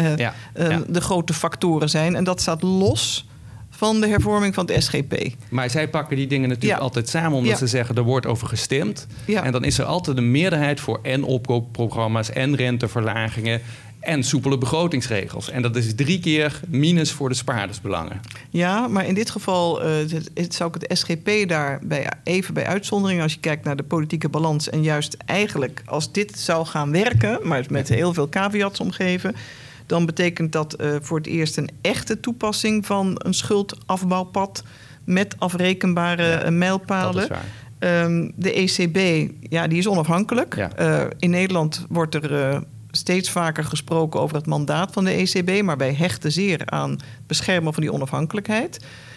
de grote factoren zijn. En dat staat los van de hervorming van het SGP. Maar zij pakken die dingen natuurlijk altijd samen, omdat ze zeggen, er wordt over gestemd. Ja. En dan is er altijd een meerderheid voor en opkoopprogramma's en renteverlagingen en soepele begrotingsregels. En dat is 3 keer minus voor de spaardersbelangen. Ja, maar in dit geval zou ik het SGP daar even bij uitzondering, als je kijkt naar de politieke balans en juist eigenlijk als dit zou gaan werken, maar met heel veel caveats omgeven, dan betekent dat voor het eerst een echte toepassing van een schuldafbouwpad met afrekenbare mijlpalen. Dat is waar. De ECB, die is onafhankelijk. Ja. In Nederland wordt er steeds vaker gesproken over het mandaat van de ECB, maar wij hechten zeer aan het beschermen van die onafhankelijkheid.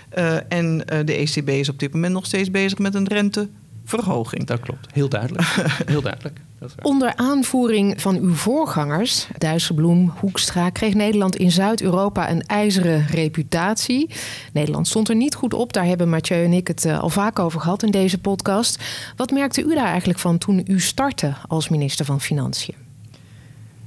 En de ECB is op dit moment nog steeds bezig met een renteverhoging. Dat klopt, heel duidelijk. Heel duidelijk. Onder aanvoering van uw voorgangers, Dijsselbloem, Hoekstra, kreeg Nederland in Zuid-Europa een ijzeren reputatie. Nederland stond er niet goed op. Daar hebben Mathieu en ik het al vaak over gehad in deze podcast. Wat merkte u daar eigenlijk van toen u startte als minister van Financiën?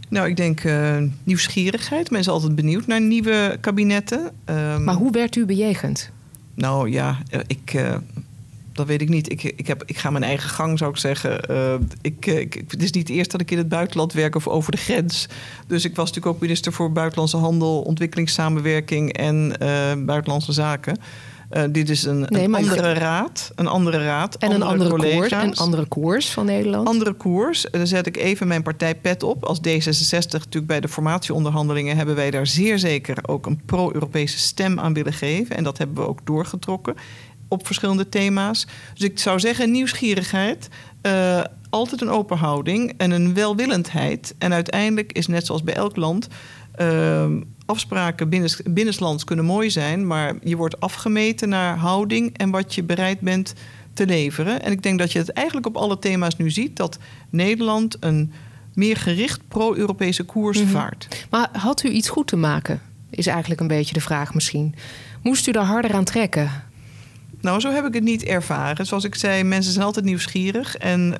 Nou, ik denk nieuwsgierigheid. Men is altijd benieuwd naar nieuwe kabinetten. Maar hoe werd u bejegend? Nou ja, dat weet ik niet. Ik ga mijn eigen gang, zou ik zeggen. Het is niet het eerst dat ik in het buitenland werk of over de grens. Dus ik was natuurlijk ook minister voor Buitenlandse Handel, Ontwikkelingssamenwerking en Buitenlandse Zaken. Dit is een andere raad. Een andere raad. En een andere koers. Een andere koers van Nederland. Andere koers. Daar zet ik even mijn partijpet op. Als D66 natuurlijk bij de formatieonderhandelingen hebben wij daar zeer zeker ook een pro-Europese stem aan willen geven. En dat hebben we ook doorgetrokken op verschillende thema's. Dus ik zou zeggen nieuwsgierigheid, altijd een open houding en een welwillendheid. En uiteindelijk is net zoals bij elk land, afspraken binnenlands kunnen mooi zijn, maar je wordt afgemeten naar houding en wat je bereid bent te leveren. En ik denk dat je het eigenlijk op alle thema's nu ziet, dat Nederland een meer gericht pro-Europese koers vaart. Maar had u iets goed te maken, is eigenlijk een beetje de vraag misschien. Moest u daar harder aan trekken? Nou, zo heb ik het niet ervaren. Zoals ik zei, mensen zijn altijd nieuwsgierig. En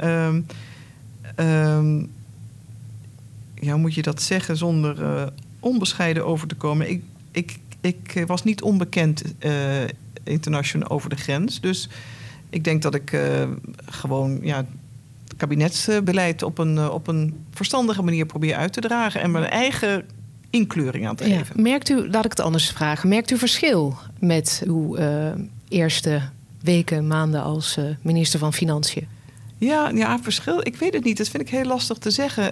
hoe moet je dat zeggen zonder onbescheiden over te komen? Ik was niet onbekend internationaal over de grens. Dus ik denk dat ik gewoon het kabinetsbeleid op een verstandige manier probeer uit te dragen. En mijn eigen inkleuring aan te geven. Merkt u, laat ik het anders vragen, merkt u verschil met uw eerste weken, maanden als minister van Financiën? Ja, verschil. Ik weet het niet. Dat vind ik heel lastig te zeggen.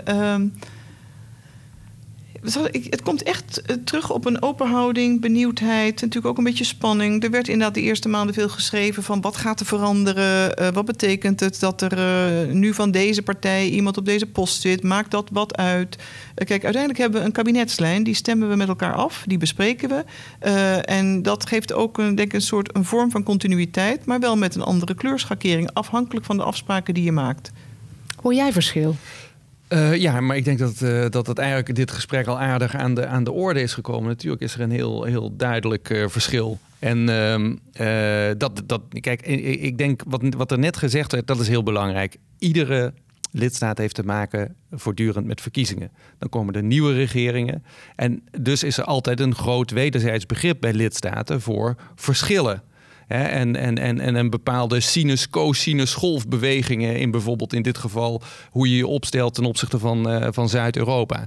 Het komt echt terug op een open houding, benieuwdheid, natuurlijk ook een beetje spanning. Er werd inderdaad de eerste maanden veel geschreven van wat gaat er veranderen? Wat betekent het dat er nu van deze partij iemand op deze post zit? Maakt dat wat uit? Kijk, uiteindelijk hebben we een kabinetslijn, die stemmen we met elkaar af, die bespreken we. En dat geeft ook een vorm van continuïteit, maar wel met een andere kleurschakering, afhankelijk van de afspraken die je maakt. Hoor jij verschil? Ja, maar ik denk dat het eigenlijk dit gesprek al aardig aan de orde is gekomen. Natuurlijk is er een heel duidelijk verschil. En kijk, ik denk wat er net gezegd werd, dat is heel belangrijk. Iedere lidstaat heeft te maken voortdurend met verkiezingen. Dan komen er nieuwe regeringen. En dus is er altijd een groot wederzijds begrip bij lidstaten voor verschillen. En een bepaalde sinus-cosinus golfbewegingen in bijvoorbeeld in dit geval hoe je je opstelt ten opzichte van Zuid-Europa.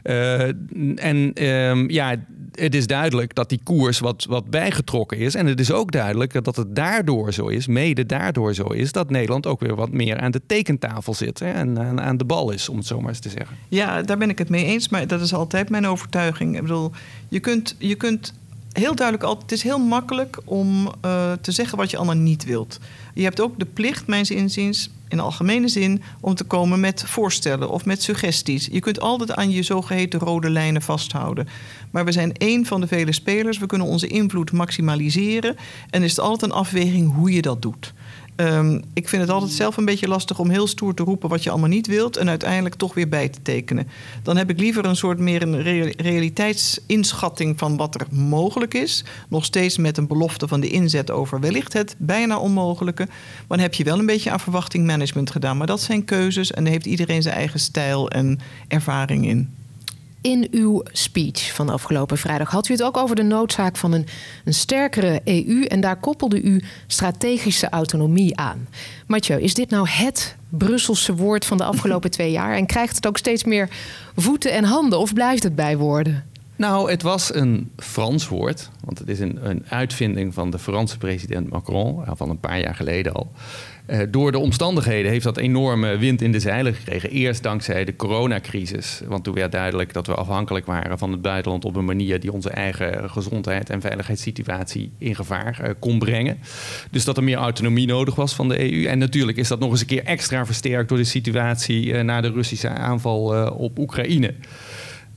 Het is duidelijk dat die koers wat bijgetrokken is. En het is ook duidelijk dat het daardoor zo is, mede daardoor zo is, dat Nederland ook weer wat meer aan de tekentafel zit en aan de bal is, om het zo maar eens te zeggen. Ja, daar ben ik het mee eens, maar dat is altijd mijn overtuiging. Ik bedoel, je kunt heel duidelijk altijd, het is heel makkelijk om te zeggen wat je allemaal niet wilt. Je hebt ook de plicht, mijns inziens, in de algemene zin, om te komen met voorstellen of met suggesties. Je kunt altijd aan je zogeheten rode lijnen vasthouden. Maar we zijn één van de vele spelers. We kunnen onze invloed maximaliseren. En is het altijd een afweging hoe je dat doet. Ik vind het altijd zelf een beetje lastig om heel stoer te roepen wat je allemaal niet wilt en uiteindelijk toch weer bij te tekenen. Dan heb ik liever een soort meer een realiteitsinschatting van wat er mogelijk is. Nog steeds met een belofte van de inzet over wellicht het bijna onmogelijke. Maar dan heb je wel een beetje aan verwachtingmanagement gedaan. Maar dat zijn keuzes en daar heeft iedereen zijn eigen stijl en ervaring in. In uw speech van afgelopen vrijdag had u het ook over de noodzaak van een sterkere EU. En daar koppelde u strategische autonomie aan. Mathieu, is dit nou het Brusselse woord van de afgelopen 2 jaar? En krijgt het ook steeds meer voeten en handen? Of blijft het bij woorden? Nou, het was een Frans woord. Want het is een uitvinding van de Franse president Macron. Van een paar jaar geleden al. Door de omstandigheden heeft dat enorme wind in de zeilen gekregen. Eerst dankzij de coronacrisis. Want toen werd duidelijk dat we afhankelijk waren van het buitenland op een manier die onze eigen gezondheid en veiligheidssituatie in gevaar kon brengen. Dus dat er meer autonomie nodig was van de EU. En natuurlijk is dat nog eens een keer extra versterkt door de situatie na de Russische aanval op Oekraïne.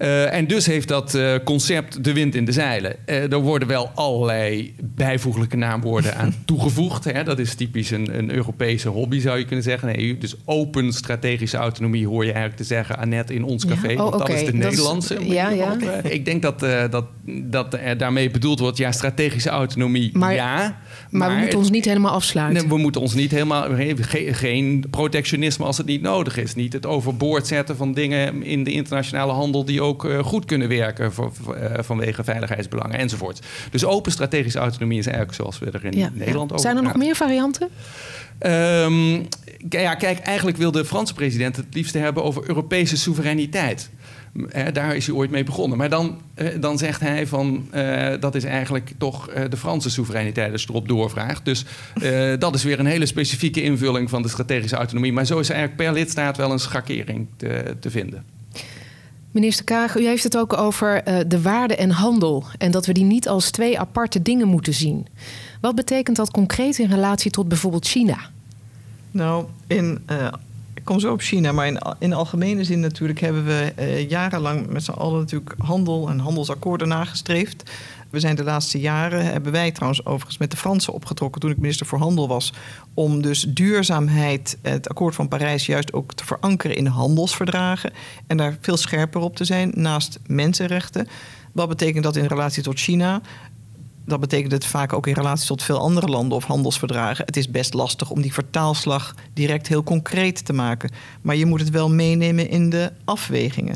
En dus heeft dat concept de wind in de zeilen. Er worden wel allerlei bijvoeglijke naamwoorden aan toegevoegd. Hè. Dat is typisch een Europese hobby, zou je kunnen zeggen. Nee, dus open strategische autonomie hoor je eigenlijk te zeggen, Annette, in ons café. Want dat is de Nederlandse. Ik denk dat er daarmee bedoeld wordt, strategische autonomie, maar we moeten ons niet helemaal afsluiten. Nee, we moeten ons niet helemaal... Geen protectionisme als het niet nodig is. Niet het overboord zetten van dingen in de internationale handel die ook goed kunnen werken vanwege veiligheidsbelangen enzovoort. Dus open strategische autonomie is eigenlijk zoals we er in Nederland over. Zijn er nog meer varianten? Kijk, eigenlijk wil de Franse president het liefst hebben over Europese soevereiniteit. Daar is hij ooit mee begonnen. Maar dan zegt hij van dat is eigenlijk toch de Franse soevereiniteit als je erop doorvraagt. Dus dat is weer een hele specifieke invulling van de strategische autonomie. Maar zo is er eigenlijk per lidstaat wel een schakering te vinden. Minister Kaag, u heeft het ook over de waarde en handel. En dat we die niet als twee aparte dingen moeten zien. Wat betekent dat concreet in relatie tot bijvoorbeeld China? Nou, ik kom zo op China, maar in algemene zin natuurlijk hebben we jarenlang met z'n allen natuurlijk handel en handelsakkoorden nagestreefd. We zijn de laatste jaren, hebben wij trouwens overigens met de Fransen opgetrokken toen ik minister voor Handel was, om dus duurzaamheid, het akkoord van Parijs, juist ook te verankeren in handelsverdragen en daar veel scherper op te zijn naast mensenrechten. Wat betekent dat in relatie tot China? Dat betekent het vaak ook in relatie tot veel andere landen of handelsverdragen. Het is best lastig om die vertaalslag direct heel concreet te maken. Maar je moet het wel meenemen in de afwegingen.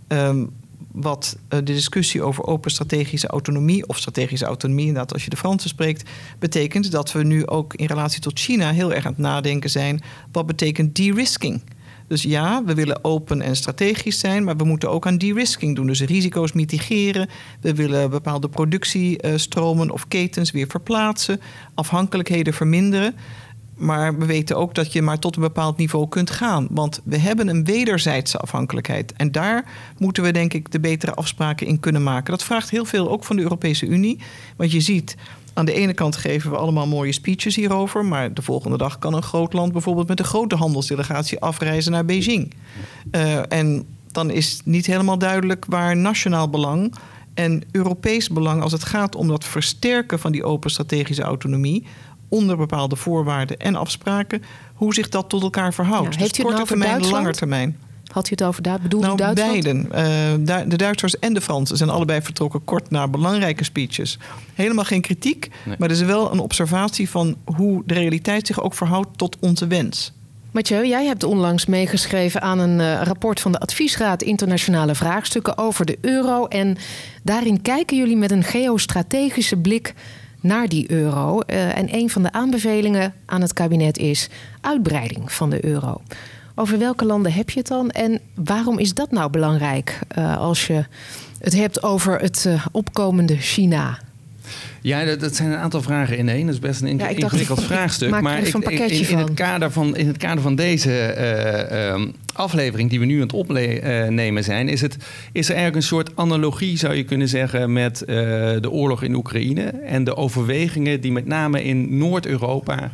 Wat de discussie over open strategische autonomie, of strategische autonomie, inderdaad als je de Fransen spreekt, betekent dat we nu ook in relatie tot China heel erg aan het nadenken zijn. Wat betekent de-risking? Dus ja, we willen open en strategisch zijn, maar we moeten ook aan de-risking doen. Dus risico's mitigeren. We willen bepaalde productiestromen of ketens weer verplaatsen. Afhankelijkheden verminderen. Maar we weten ook dat je maar tot een bepaald niveau kunt gaan. Want we hebben een wederzijdse afhankelijkheid. En daar moeten we denk ik de betere afspraken in kunnen maken. Dat vraagt heel veel ook van de Europese Unie. Want je ziet, aan de ene kant geven we allemaal mooie speeches hierover. Maar de volgende dag kan een groot land bijvoorbeeld met een grote handelsdelegatie afreizen naar Beijing. En dan is niet helemaal duidelijk waar nationaal belang en Europees belang, als het gaat om dat versterken van die open strategische autonomie, onder bepaalde voorwaarden en afspraken, hoe zich dat tot elkaar verhoudt. Ja, heeft u het korte termijn, lange termijn. Had u het over bedoelt u Duitsland? Beiden. De Duitsers en de Fransen zijn allebei vertrokken kort na belangrijke speeches. Helemaal geen kritiek, maar er is wel een observatie van hoe de realiteit zich ook verhoudt tot onze wens. Mathieu, jij hebt onlangs meegeschreven aan een rapport van de Adviesraad Internationale Vraagstukken over de euro. En daarin kijken jullie met een geostrategische blik naar die euro. En een van de aanbevelingen aan het kabinet is uitbreiding van de euro. Over welke landen heb je het dan? En waarom is dat nou belangrijk als je het hebt over het opkomende China? Ja, dat zijn een aantal vragen in één. Dat is best een ingewikkeld vraagstuk. Maar in het kader van deze aflevering die we nu aan het opnemen zijn, is er eigenlijk een soort analogie, zou je kunnen zeggen, met de oorlog in Oekraïne en de overwegingen die met name in Noord-Europa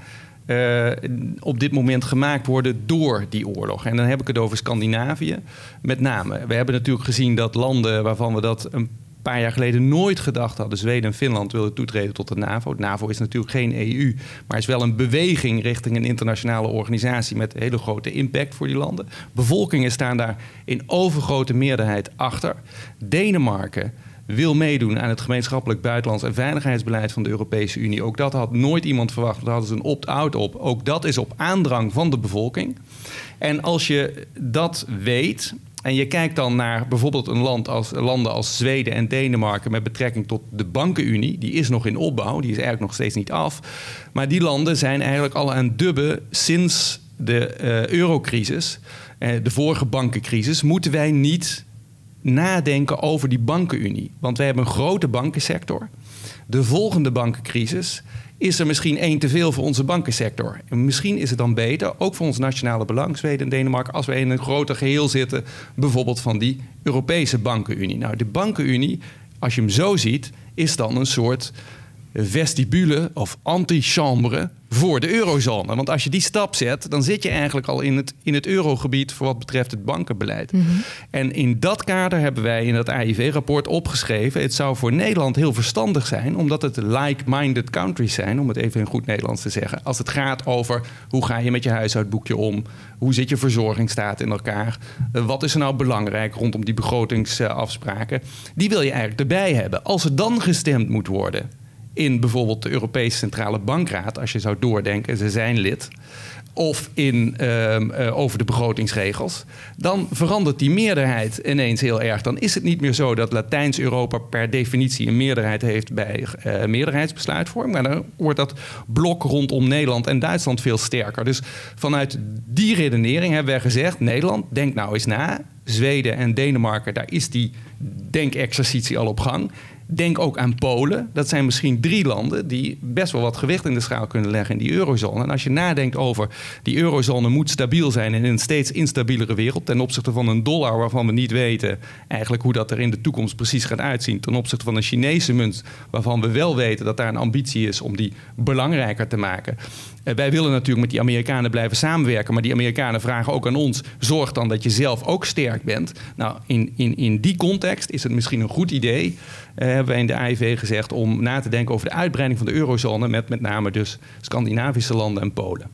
op dit moment gemaakt worden door die oorlog. En dan heb ik het over Scandinavië met name. We hebben natuurlijk gezien dat landen waarvan we dat een paar jaar geleden nooit gedacht hadden, Zweden en Finland, wilden toetreden tot de NAVO. De NAVO is natuurlijk geen EU, maar is wel een beweging richting een internationale organisatie met hele grote impact voor die landen. Bevolkingen staan daar in overgrote meerderheid achter. Denemarken wil meedoen aan het gemeenschappelijk buitenlands en veiligheidsbeleid van de Europese Unie. Ook dat had nooit iemand verwacht. Daar hadden ze een opt-out op. Ook dat is op aandrang van de bevolking. En als je dat weet en je kijkt dan naar bijvoorbeeld landen als Zweden en Denemarken met betrekking tot de bankenunie, die is nog in opbouw, die is eigenlijk nog steeds niet af. Maar die landen zijn eigenlijk al aan dubben sinds de eurocrisis, de vorige bankencrisis, moeten wij niet nadenken over die bankenunie. Want wij hebben een grote bankensector. De volgende bankencrisis is er misschien één te veel voor onze bankensector. En misschien is het dan beter, ook voor ons nationale belang, Zweden en Denemarken, als we in een groter geheel zitten, bijvoorbeeld van die Europese bankenunie. Nou, de bankenunie, als je hem zo ziet, is dan een soort vestibule of antichambre voor de eurozone. Want als je die stap zet, dan zit je eigenlijk al in het eurogebied voor wat betreft het bankenbeleid. Mm-hmm. En in dat kader hebben wij in dat AIV-rapport opgeschreven, het zou voor Nederland heel verstandig zijn, omdat het like-minded countries zijn, om het even in goed Nederlands te zeggen. Als het gaat over hoe ga je met je huishoudboekje om, hoe zit je verzorgingsstaat in elkaar, wat is er nou belangrijk rondom die begrotingsafspraken, die wil je eigenlijk erbij hebben. Als er dan gestemd moet worden in bijvoorbeeld de Europese Centrale Bankraad, als je zou doordenken, ze zijn lid, of over de begrotingsregels, dan verandert die meerderheid ineens heel erg. Dan is het niet meer zo dat Latijns-Europa per definitie een meerderheid heeft bij meerderheidsbesluitvorming, maar dan wordt dat blok rondom Nederland en Duitsland veel sterker. Dus vanuit die redenering hebben wij gezegd, Nederland, denk nou eens na. Zweden en Denemarken, daar is die denkexercitie al op gang. Denk ook aan Polen. Dat zijn misschien 3 landen die best wel wat gewicht in de schaal kunnen leggen in die eurozone. En als je nadenkt over die eurozone moet stabiel zijn in een steeds instabielere wereld, ten opzichte van een dollar waarvan we niet weten eigenlijk hoe dat er in de toekomst precies gaat uitzien, ten opzichte van een Chinese munt waarvan we wel weten dat daar een ambitie is om die belangrijker te maken. Wij willen natuurlijk met die Amerikanen blijven samenwerken, maar die Amerikanen vragen ook aan ons, zorg dan dat je zelf ook sterk bent. Nou, in die context is het misschien een goed idee, hebben wij in de AIV gezegd, om na te denken over de uitbreiding van de eurozone met name dus Scandinavische landen en Polen.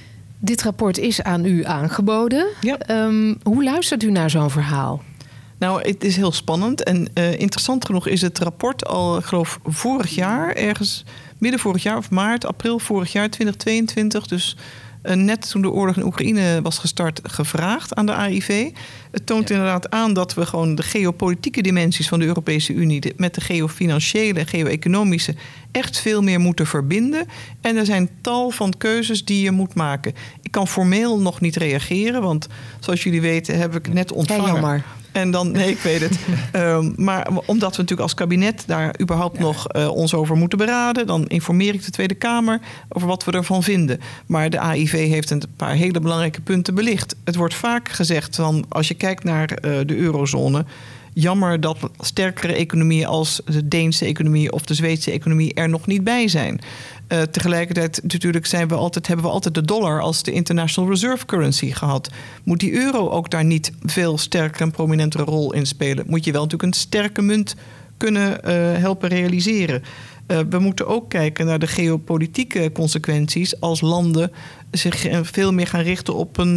Dit rapport is aan u aangeboden. Ja. Hoe luistert u naar zo'n verhaal? Nou, het is heel spannend. En interessant genoeg is het rapport al, ik geloof, vorig jaar, ergens midden vorig jaar of maart, april vorig jaar, 2022. Dus net toen de oorlog in Oekraïne was gestart, gevraagd aan de AIV. Het toont inderdaad aan dat we gewoon de geopolitieke dimensies van de Europese Unie met de geofinanciële en geo-economische echt veel meer moeten verbinden. En er zijn tal van keuzes die je moet maken. Ik kan formeel nog niet reageren, want zoals jullie weten heb ik net ontvangen. Ja, jammer. En dan, nee, ik weet het. Maar omdat we natuurlijk als kabinet daar überhaupt nog ons over moeten beraden, dan informeer ik de Tweede Kamer over wat we ervan vinden. Maar de AIV heeft een paar hele belangrijke punten belicht. Het wordt vaak gezegd, van, als je kijkt naar de eurozone, jammer dat sterkere economieën als de Deense economie of de Zweedse economie er nog niet bij zijn. Tegelijkertijd natuurlijk hebben we altijd de dollar als de international reserve currency gehad. Moet die euro ook daar niet veel sterker en prominentere rol in spelen? Moet je wel natuurlijk een sterke munt kunnen helpen realiseren? We moeten ook kijken naar de geopolitieke consequenties als landen zich veel meer gaan richten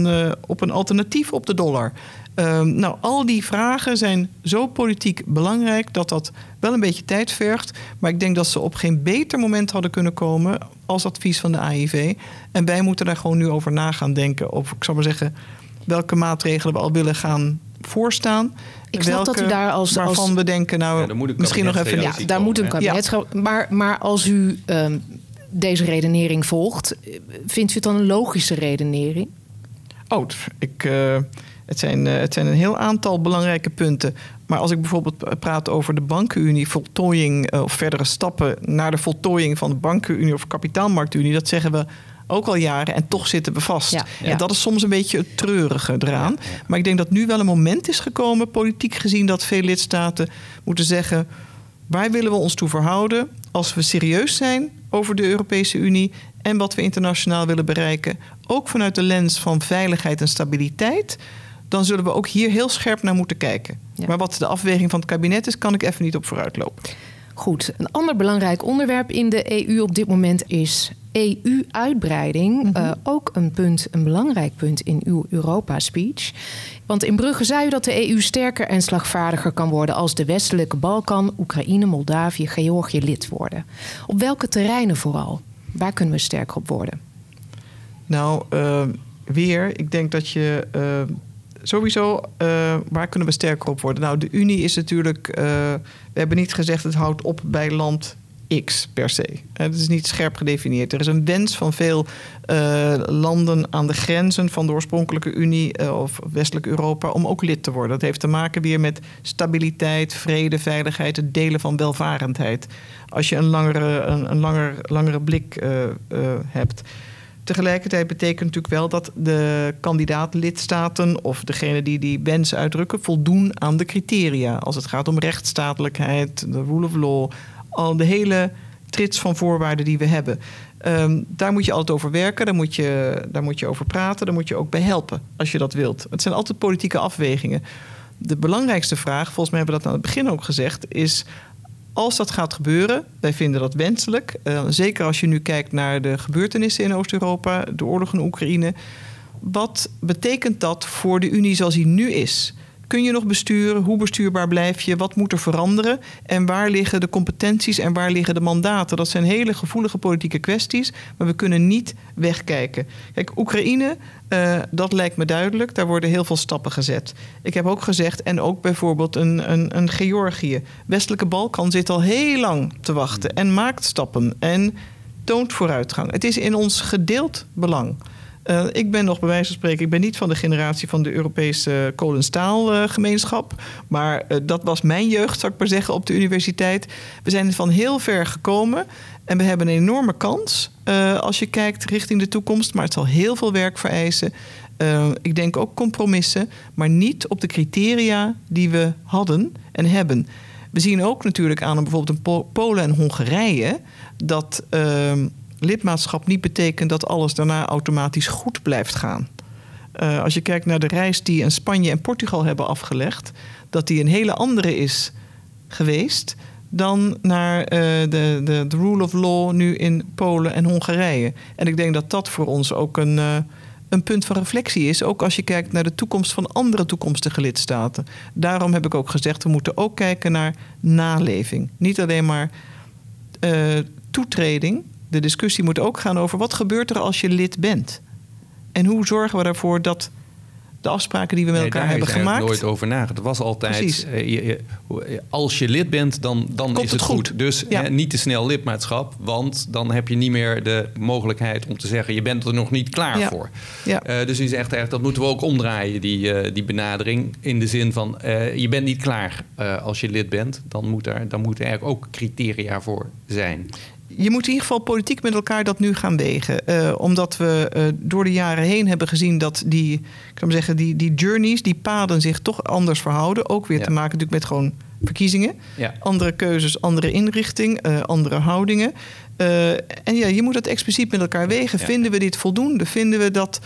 op een alternatief op de dollar. Nou, al die vragen zijn zo politiek belangrijk dat wel een beetje tijd vergt. Maar ik denk dat ze op geen beter moment hadden kunnen komen als advies van de AIV. En wij moeten daar gewoon nu over na gaan denken. Of ik zou maar zeggen, welke maatregelen we al willen gaan voorstaan. Ik snap dat u daar waarvan we denken, misschien nog even. Ja, daar moet een kabinet. Ja. Maar als u deze redenering volgt, vindt u het dan een logische redenering? Het zijn een heel aantal belangrijke punten. Maar als ik bijvoorbeeld praat over de bankenunie, voltooiing of verdere stappen naar de voltooiing van de bankenunie of kapitaalmarktunie, dat zeggen we ook al jaren en toch zitten we vast. Ja. En dat is soms een beetje het treurige eraan. Ja. Maar ik denk dat nu wel een moment is gekomen, politiek gezien, dat veel lidstaten moeten zeggen, waar willen we ons toe verhouden als we serieus zijn over de Europese Unie en wat we internationaal willen bereiken, ook vanuit de lens van veiligheid en stabiliteit, dan zullen we ook hier heel scherp naar moeten kijken. Ja. Maar wat de afweging van het kabinet is, kan ik even niet op vooruitlopen. Goed, een ander belangrijk onderwerp in de EU op dit moment is EU-uitbreiding. Mm-hmm. Ook een belangrijk punt in uw Europa-speech. Want in Brugge zei u dat de EU sterker en slagvaardiger kan worden als de westelijke Balkan, Oekraïne, Moldavië, Georgië lid worden. Op welke terreinen vooral? Waar kunnen we sterker op worden? Nou, ik denk dat je sowieso, waar kunnen we sterker op worden? Nou, de Unie is natuurlijk, we hebben niet gezegd het houdt op bij land X per se. Het is niet scherp gedefinieerd. Er is een wens van veel landen aan de grenzen van de oorspronkelijke Unie of westelijk Europa om ook lid te worden. Dat heeft te maken weer met stabiliteit, vrede, veiligheid, het delen van welvarendheid. Als je een langere blik hebt. Tegelijkertijd betekent natuurlijk wel dat de kandidaat-lidstaten of degene die wens uitdrukken voldoen aan de criteria. Als het gaat om rechtsstatelijkheid, de rule of law, al de hele trits van voorwaarden die we hebben. Daar moet je altijd over werken, daar moet je over praten, daar moet je ook bij helpen als je dat wilt. Het zijn altijd politieke afwegingen. De belangrijkste vraag, volgens mij hebben we dat aan het begin ook gezegd, is als dat gaat gebeuren, wij vinden dat wenselijk. Zeker als je nu kijkt naar de gebeurtenissen in Oost-Europa, de oorlog in Oekraïne. Wat betekent dat voor de Unie zoals die nu is? Kun je nog besturen? Hoe bestuurbaar blijf je? Wat moet er veranderen? En waar liggen de competenties en waar liggen de mandaten? Dat zijn hele gevoelige politieke kwesties, maar we kunnen niet wegkijken. Kijk, Oekraïne, dat lijkt me duidelijk. Daar worden heel veel stappen gezet. Ik heb ook gezegd, en ook bijvoorbeeld een Georgië. Westelijke Balkan zit al heel lang te wachten en maakt stappen en toont vooruitgang. Het is in ons gedeeld belang. Ik ben nog bij wijze van spreken, ik ben niet van de generatie van de Europese kolen-staalgemeenschap. Maar dat was mijn jeugd, zou ik maar zeggen, op de universiteit. We zijn van heel ver gekomen en we hebben een enorme kans als je kijkt richting de toekomst. Maar het zal heel veel werk vereisen. Ik denk ook compromissen, maar niet op de criteria die we hadden en hebben. We zien ook natuurlijk aan bijvoorbeeld in Polen en Hongarije dat lidmaatschap niet betekent dat alles daarna automatisch goed blijft gaan. Als je kijkt naar de reis die in Spanje en Portugal hebben afgelegd, dat die een hele andere is geweest dan naar de rule of law nu in Polen en Hongarije. En ik denk dat dat voor ons ook een punt van reflectie is, ook als je kijkt naar de toekomst van andere toekomstige lidstaten. Daarom heb ik ook gezegd, we moeten ook kijken naar naleving. Niet alleen maar toetreding. De discussie moet ook gaan over wat gebeurt er als je lid bent. En hoe zorgen we ervoor dat de afspraken die we met elkaar hebben gemaakt. Daar is nooit over nagedacht. Het was altijd, als je lid bent, dan is het goed. Dus niet te snel lidmaatschap, want dan heb je niet meer de mogelijkheid om te zeggen, je bent er nog niet klaar voor. Ja. Dus u zegt echt, dat moeten we ook omdraaien, die benadering. In de zin van, je bent niet klaar als je lid bent. Dan moeten er eigenlijk ook criteria voor zijn. Je moet in ieder geval politiek met elkaar dat nu gaan wegen. Omdat we door de jaren heen hebben gezien dat die journeys, die paden zich toch anders verhouden. Ook weer te maken natuurlijk met gewoon verkiezingen. Ja. Andere keuzes, andere inrichting, andere houdingen. En je moet dat expliciet met elkaar wegen. Ja. Vinden we dit voldoende? Vinden we dat...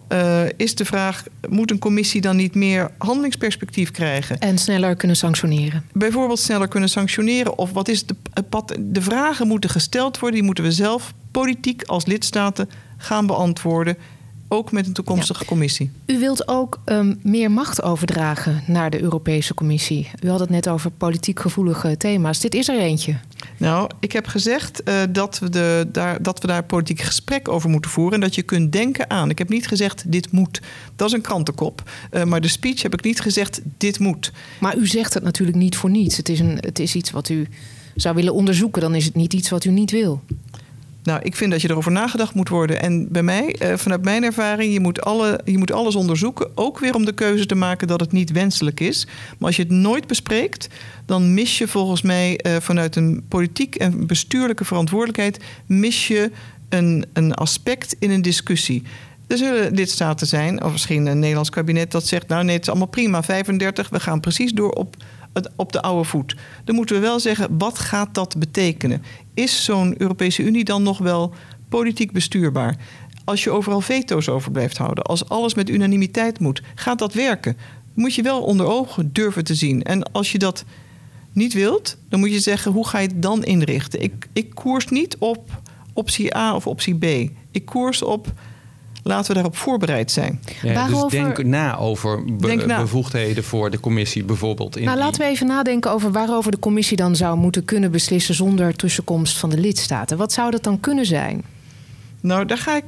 is de vraag, moet een commissie dan niet meer handelingsperspectief krijgen? En sneller kunnen sanctioneren. Bijvoorbeeld sneller kunnen sanctioneren. Of wat is het pad? De vragen moeten gesteld worden. Die moeten we zelf politiek als lidstaten gaan beantwoorden. Ook met een toekomstige commissie. U wilt ook meer macht overdragen naar de Europese Commissie. U had het net over politiek gevoelige thema's. Dit is er eentje. Nou, ik heb gezegd dat we daar politiek gesprek over moeten voeren. En dat je kunt denken aan. Ik heb niet gezegd, dit moet. Dat is een krantenkop. Maar de speech heb ik niet gezegd, dit moet. Maar u zegt het natuurlijk niet voor niets. Het is iets wat u zou willen onderzoeken. Dan is het niet iets wat u niet wil. Nou, ik vind dat je erover nagedacht moet worden. En bij mij, vanuit mijn ervaring, je moet alles onderzoeken. Ook weer om de keuze te maken dat het niet wenselijk is. Maar als je het nooit bespreekt, dan mis je volgens mij vanuit een politiek en bestuurlijke verantwoordelijkheid, mis je een aspect in een discussie. Er zullen lidstaten zijn, of misschien een Nederlands kabinet dat zegt, nou nee, het is allemaal prima, 35, we gaan precies door op de oude voet. Dan moeten we wel zeggen, wat gaat dat betekenen? Is zo'n Europese Unie dan nog wel politiek bestuurbaar? Als je overal veto's over blijft houden, als alles met unanimiteit moet, gaat dat werken? Moet je wel onder ogen durven te zien. En als je dat niet wilt, dan moet je zeggen, hoe ga je het dan inrichten? Ik koers niet op optie A of optie B. Ik koers op, laten we daarop voorbereid zijn. Ja, dus denk na over bevoegdheden voor de commissie bijvoorbeeld. Laten we even nadenken over waarover de commissie dan zou moeten kunnen beslissen zonder tussenkomst van de lidstaten. Wat zou dat dan kunnen zijn? Nou,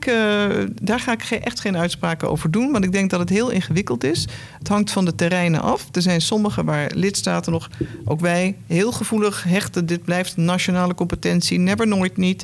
daar ga ik echt geen uitspraken over doen, want ik denk dat het heel ingewikkeld is. Het hangt van de terreinen af. Er zijn sommige waar lidstaten nog, ook wij, heel gevoelig hechten. Dit blijft nationale competentie, never nooit niet.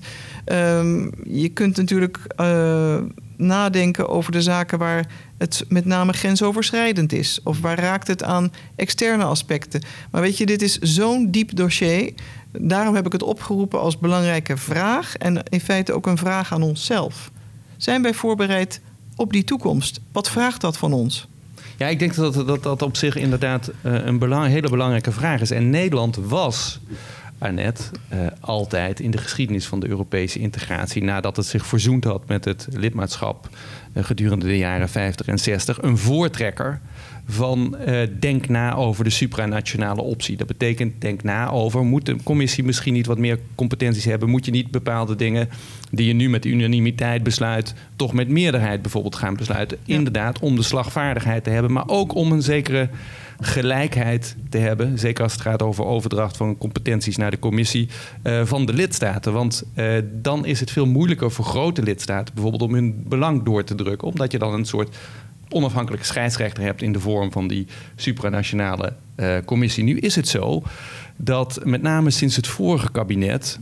Je kunt natuurlijk nadenken over de zaken waar het met name grensoverschrijdend is. Of waar raakt het aan externe aspecten. Maar weet je, dit is zo'n diep dossier. Daarom heb ik het opgeroepen als belangrijke vraag. En in feite ook een vraag aan onszelf. Zijn wij voorbereid op die toekomst? Wat vraagt dat van ons? Ja, ik denk dat op zich inderdaad een hele belangrijke vraag is. En Nederland was Annette, altijd in de geschiedenis van de Europese integratie, nadat het zich verzoend had met het lidmaatschap gedurende de jaren 50 en 60, een voortrekker van denk na over de supranationale optie. Dat betekent denk na over, moet de commissie misschien niet wat meer competenties hebben? Moet je niet bepaalde dingen die je nu met unanimiteit besluit, toch met meerderheid bijvoorbeeld gaan besluiten? Ja. Inderdaad, om de slagvaardigheid te hebben, maar ook om een zekere gelijkheid te hebben. Zeker als het gaat over overdracht van competenties naar de commissie van de lidstaten. Want dan is het veel moeilijker voor grote lidstaten bijvoorbeeld om hun belang door te drukken. Omdat je dan een soort onafhankelijke scheidsrechter hebt in de vorm van die supranationale commissie. Nu is het zo dat met name sinds het vorige kabinet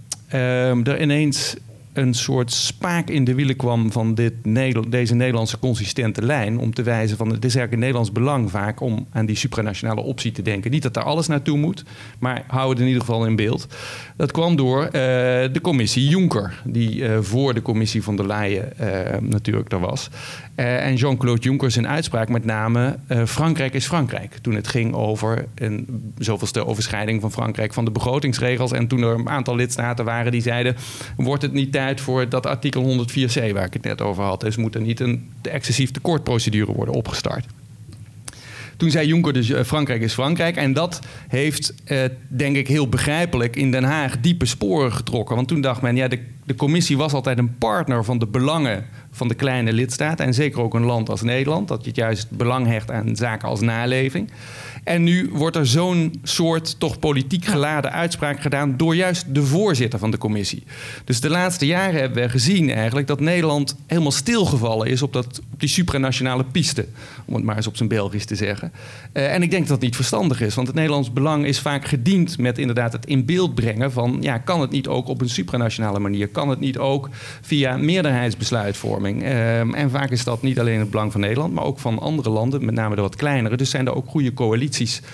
er ineens een soort spaak in de wielen kwam van deze Nederlandse consistente lijn om te wijzen van het is eigenlijk in Nederlands belang vaak om aan die supranationale optie te denken. Niet dat daar alles naartoe moet, maar hou het in ieder geval in beeld. Dat kwam door de commissie Juncker, die voor de commissie van der Leyen natuurlijk er was. En Jean-Claude Juncker zijn uitspraak met name Frankrijk is Frankrijk. Toen het ging over een zoveelste overschrijding van Frankrijk van de begrotingsregels. En toen er een aantal lidstaten waren die zeiden, wordt het niet tijd voor dat artikel 104c waar ik het net over had. Dus moet er niet een excessief tekortprocedure worden opgestart. Toen zei Juncker dus Frankrijk is Frankrijk. En dat heeft, denk ik, heel begrijpelijk in Den Haag diepe sporen getrokken. Want toen dacht men, ja, de commissie was altijd een partner van de belangen van de kleine lidstaten. En zeker ook een land als Nederland. Dat je het juist belang hecht aan zaken als naleving. En nu wordt er zo'n soort toch politiek geladen uitspraak gedaan door juist de voorzitter van de commissie. Dus de laatste jaren hebben we gezien eigenlijk dat Nederland helemaal stilgevallen is op die supranationale piste. Om het maar eens op zijn Belgisch te zeggen. En ik denk dat dat niet verstandig is. Want het Nederlands belang is vaak gediend met inderdaad het in beeld brengen van, ja, kan het niet ook op een supranationale manier? Kan het niet ook via meerderheidsbesluitvorming? En vaak is dat niet alleen het belang van Nederland, maar ook van andere landen, met name de wat kleinere. Dus zijn er ook goede coalities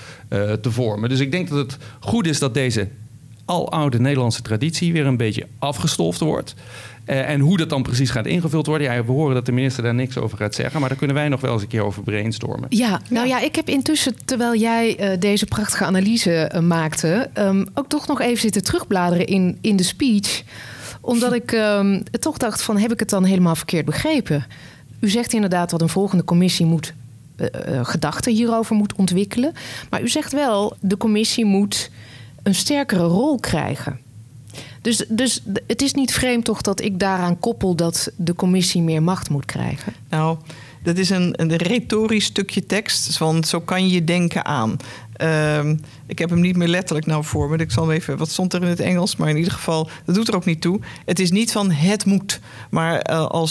te vormen. Dus ik denk dat het goed is dat deze aloude Nederlandse traditie weer een beetje afgestoft wordt. En hoe dat dan precies gaat ingevuld worden, ja, we horen dat de minister daar niks over gaat zeggen, maar daar kunnen wij nog wel eens een keer over brainstormen. Ja, nou ja, ik heb intussen, terwijl jij deze prachtige analyse maakte, ook toch nog even zitten terugbladeren in de speech, omdat ik toch dacht van, heb ik het dan helemaal verkeerd begrepen? U zegt inderdaad dat een volgende commissie gedachten hierover moet ontwikkelen. Maar u zegt wel, de commissie moet een sterkere rol krijgen. Dus het is niet vreemd toch dat ik daaraan koppel dat de commissie meer macht moet krijgen? Nou, dat is een retorisch stukje tekst, want zo kan je denken aan. Ik heb hem niet meer letterlijk nou voor me. Ik zal even, wat stond er in het Engels? Maar in ieder geval, dat doet er ook niet toe. Het is niet van het moet, maar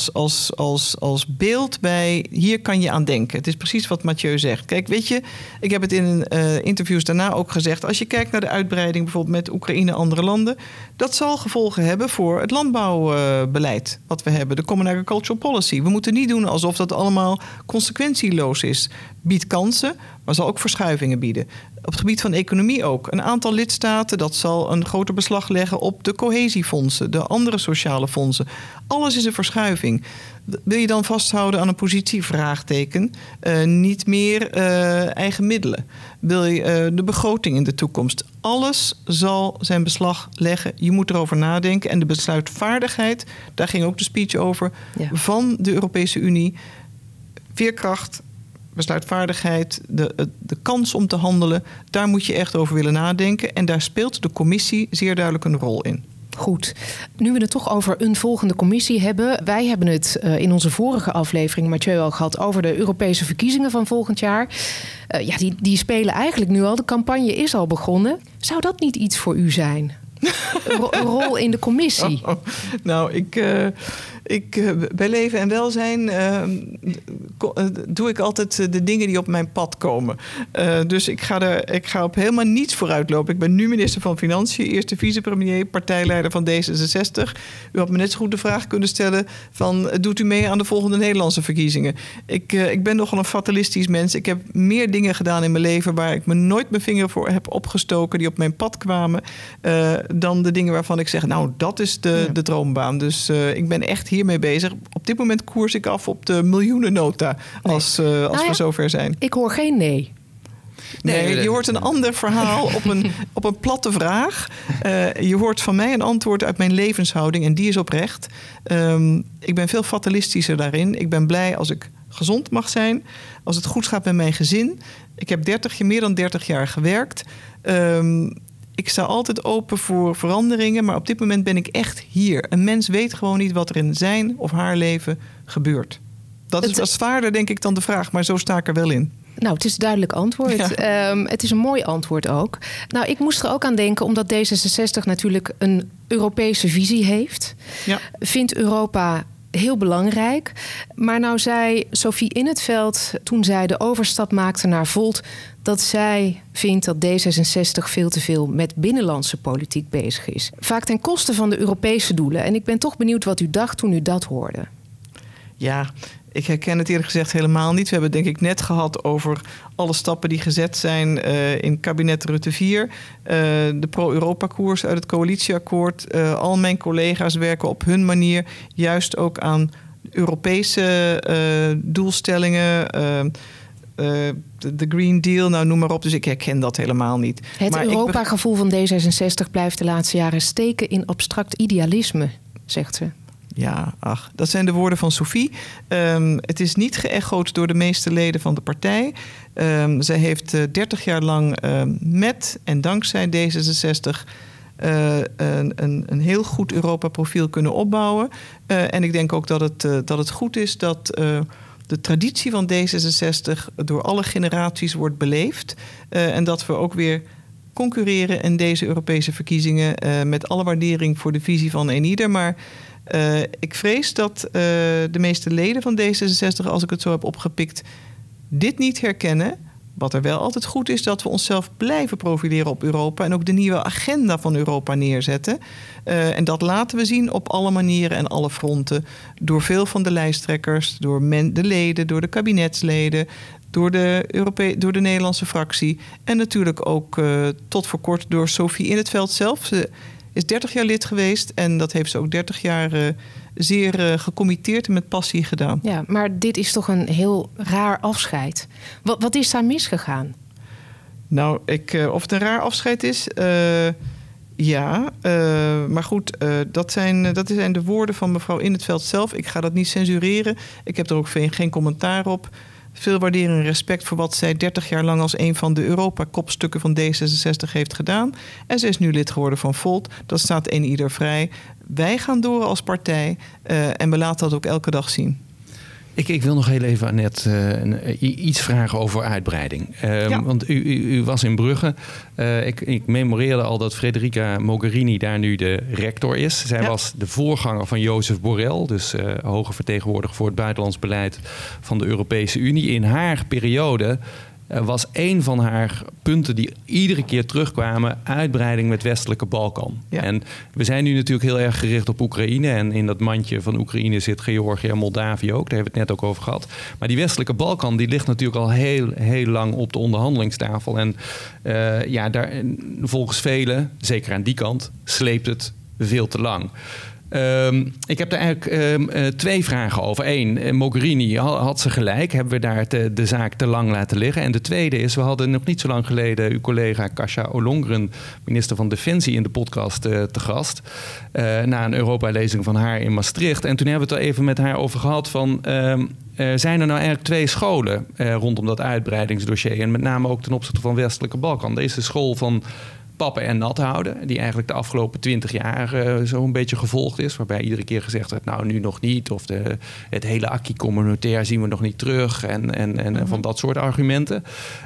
als beeld bij hier kan je aan denken. Het is precies wat Mathieu zegt. Kijk, weet je, ik heb het in interviews daarna ook gezegd. Als je kijkt naar de uitbreiding bijvoorbeeld met Oekraïne en andere landen, dat zal gevolgen hebben voor het landbouwbeleid wat we hebben. De Common Agricultural Policy. We moeten niet doen alsof dat allemaal consequentieloos is. Biedt kansen, maar zal ook verschuivingen bieden. Op het gebied van economie ook. Een aantal lidstaten dat zal een groter beslag leggen op de cohesiefondsen, de andere sociale fondsen. Alles is een verschuiving. Wil je dan vasthouden aan een positie? Vraagteken. Niet meer eigen middelen. Wil je de begroting in de toekomst? Alles zal zijn beslag leggen. Je moet erover nadenken. En de besluitvaardigheid, daar ging ook de speech over, van de Europese Unie. Veerkracht, besluitvaardigheid, de kans om te handelen, daar moet je echt over willen nadenken. En daar speelt de commissie zeer duidelijk een rol in. Goed. Nu we het toch over een volgende commissie hebben. Wij hebben het in onze vorige aflevering, Mathieu, al gehad over de Europese verkiezingen van volgend jaar. Die spelen eigenlijk nu al. De campagne is al begonnen. Zou dat niet iets voor u zijn? Een rol in de commissie? Nou, bij leven en welzijn doe ik altijd de dingen die op mijn pad komen. Dus ik ga op helemaal niets vooruitlopen. Ik ben nu minister van Financiën, eerste vicepremier, partijleider van D66. U had me net zo goed de vraag kunnen stellen van, doet u mee aan de volgende Nederlandse verkiezingen? Ik ben nogal een fatalistisch mens. Ik heb meer dingen gedaan in mijn leven waar ik me nooit mijn vinger voor heb opgestoken, die op mijn pad kwamen, dan de dingen waarvan ik zeg, nou, dat is de droombaan. Dus ik ben echt hiermee bezig. Op dit moment koers ik af op de miljoenennota als we zover zijn. Ik hoor geen nee. Nee, je hoort een ander verhaal op een platte vraag. Je hoort van mij een antwoord uit mijn levenshouding en die is oprecht. Ik ben veel fatalistischer daarin. Ik ben blij als ik gezond mag zijn. Als het goed gaat met mijn gezin. Ik heb meer dan 30 jaar gewerkt. Ik sta altijd open voor veranderingen, maar op dit moment ben ik echt hier. Een mens weet gewoon niet wat er in zijn of haar leven gebeurt. Dat is wat zwaarder, denk ik, dan de vraag, maar zo sta ik er wel in. Nou, het is een duidelijk antwoord. Ja. Het is een mooi antwoord ook. Nou, ik moest er ook aan denken, omdat D66 natuurlijk een Europese visie heeft. Ja. Vindt Europa heel belangrijk. Maar nou zei Sophie In 't Veld, toen zij de overstap maakte naar Volt, dat zij vindt dat D66 veel te veel met binnenlandse politiek bezig is. Vaak ten koste van de Europese doelen. En ik ben toch benieuwd wat u dacht toen u dat hoorde. Ja, ik herken het eerlijk gezegd helemaal niet. We hebben het denk ik net gehad over alle stappen die gezet zijn in kabinet Rutte 4. De pro-Europa-koers uit het coalitieakkoord. Al mijn collega's werken op hun manier juist ook aan Europese doelstellingen. De Green Deal, nou noem maar op. Dus ik herken dat helemaal niet. Het Europa-gevoel van D66 blijft de laatste jaren steken in abstract idealisme, zegt ze. Ja, dat zijn de woorden van Sophie. Het is niet geëchoed door de meeste leden van de partij. Zij heeft 30 jaar lang met en dankzij D66 een heel goed Europa-profiel kunnen opbouwen. En ik denk ook dat het goed is dat de traditie van D66 door alle generaties wordt beleefd. En dat we ook weer concurreren in deze Europese verkiezingen met alle waardering voor de visie van eenieder. Maar ik vrees dat de meeste leden van D66, als ik het zo heb opgepikt, dit niet herkennen. Wat er wel altijd goed is, dat we onszelf blijven profileren op Europa en ook de nieuwe agenda van Europa neerzetten. En dat laten we zien op alle manieren en alle fronten. Door veel van de lijsttrekkers, door de leden, door de kabinetsleden, door de Nederlandse fractie. En natuurlijk ook tot voor kort door Sophie In 't Veld zelf. Ze is 30 jaar lid geweest en dat heeft ze ook 30 jaar zeer gecommitteerd en met passie gedaan. Ja, maar dit is toch een heel raar afscheid. Wat is daar misgegaan? Nou, of het een raar afscheid is? Maar goed, dat zijn de woorden van mevrouw In 't Veld zelf. Ik ga dat niet censureren. Ik heb er ook geen commentaar op. Veel waardering en respect voor wat zij 30 jaar lang als een van de Europa-kopstukken van D66 heeft gedaan. En ze is nu lid geworden van Volt. Dat staat een ieder vrij. Wij gaan door als partij en we laten dat ook elke dag zien. Ik wil nog heel even, Annette, iets vragen over uitbreiding. Want u was in Brugge. Ik memoreerde al dat Federica Mogherini daar nu de rector is. Zij was de voorganger van Josep Borrell, dus hoge vertegenwoordiger voor het buitenlands beleid van de Europese Unie. In haar periode was een van haar punten die iedere keer terugkwamen uitbreiding met westelijke Balkan. Ja. En we zijn nu natuurlijk heel erg gericht op Oekraïne. En in dat mandje van Oekraïne zit Georgië en Moldavië ook. Daar hebben we het net ook over gehad. Maar die westelijke Balkan die ligt natuurlijk al heel lang op de onderhandelingstafel. En daar, volgens velen, zeker aan die kant, sleept het veel te lang. Ik heb daar eigenlijk 2 vragen over. 1, Mogherini, had ze gelijk? Hebben we daar de zaak te lang laten liggen? En de tweede is, we hadden nog niet zo lang geleden uw collega Kasia Ollongren, minister van Defensie, in de podcast te gast. Na een Europa-lezing van haar in Maastricht. En toen hebben we het er even met haar over gehad van, zijn er nou eigenlijk 2 scholen rondom dat uitbreidingsdossier? En met name ook ten opzichte van westelijke Balkan. Er is de school van pappen en nat houden, die eigenlijk de afgelopen 20 jaar zo'n beetje gevolgd is. Waarbij iedere keer gezegd werd, nou nu nog niet. Of het hele acquis communautaire zien we nog niet terug. En van dat soort argumenten.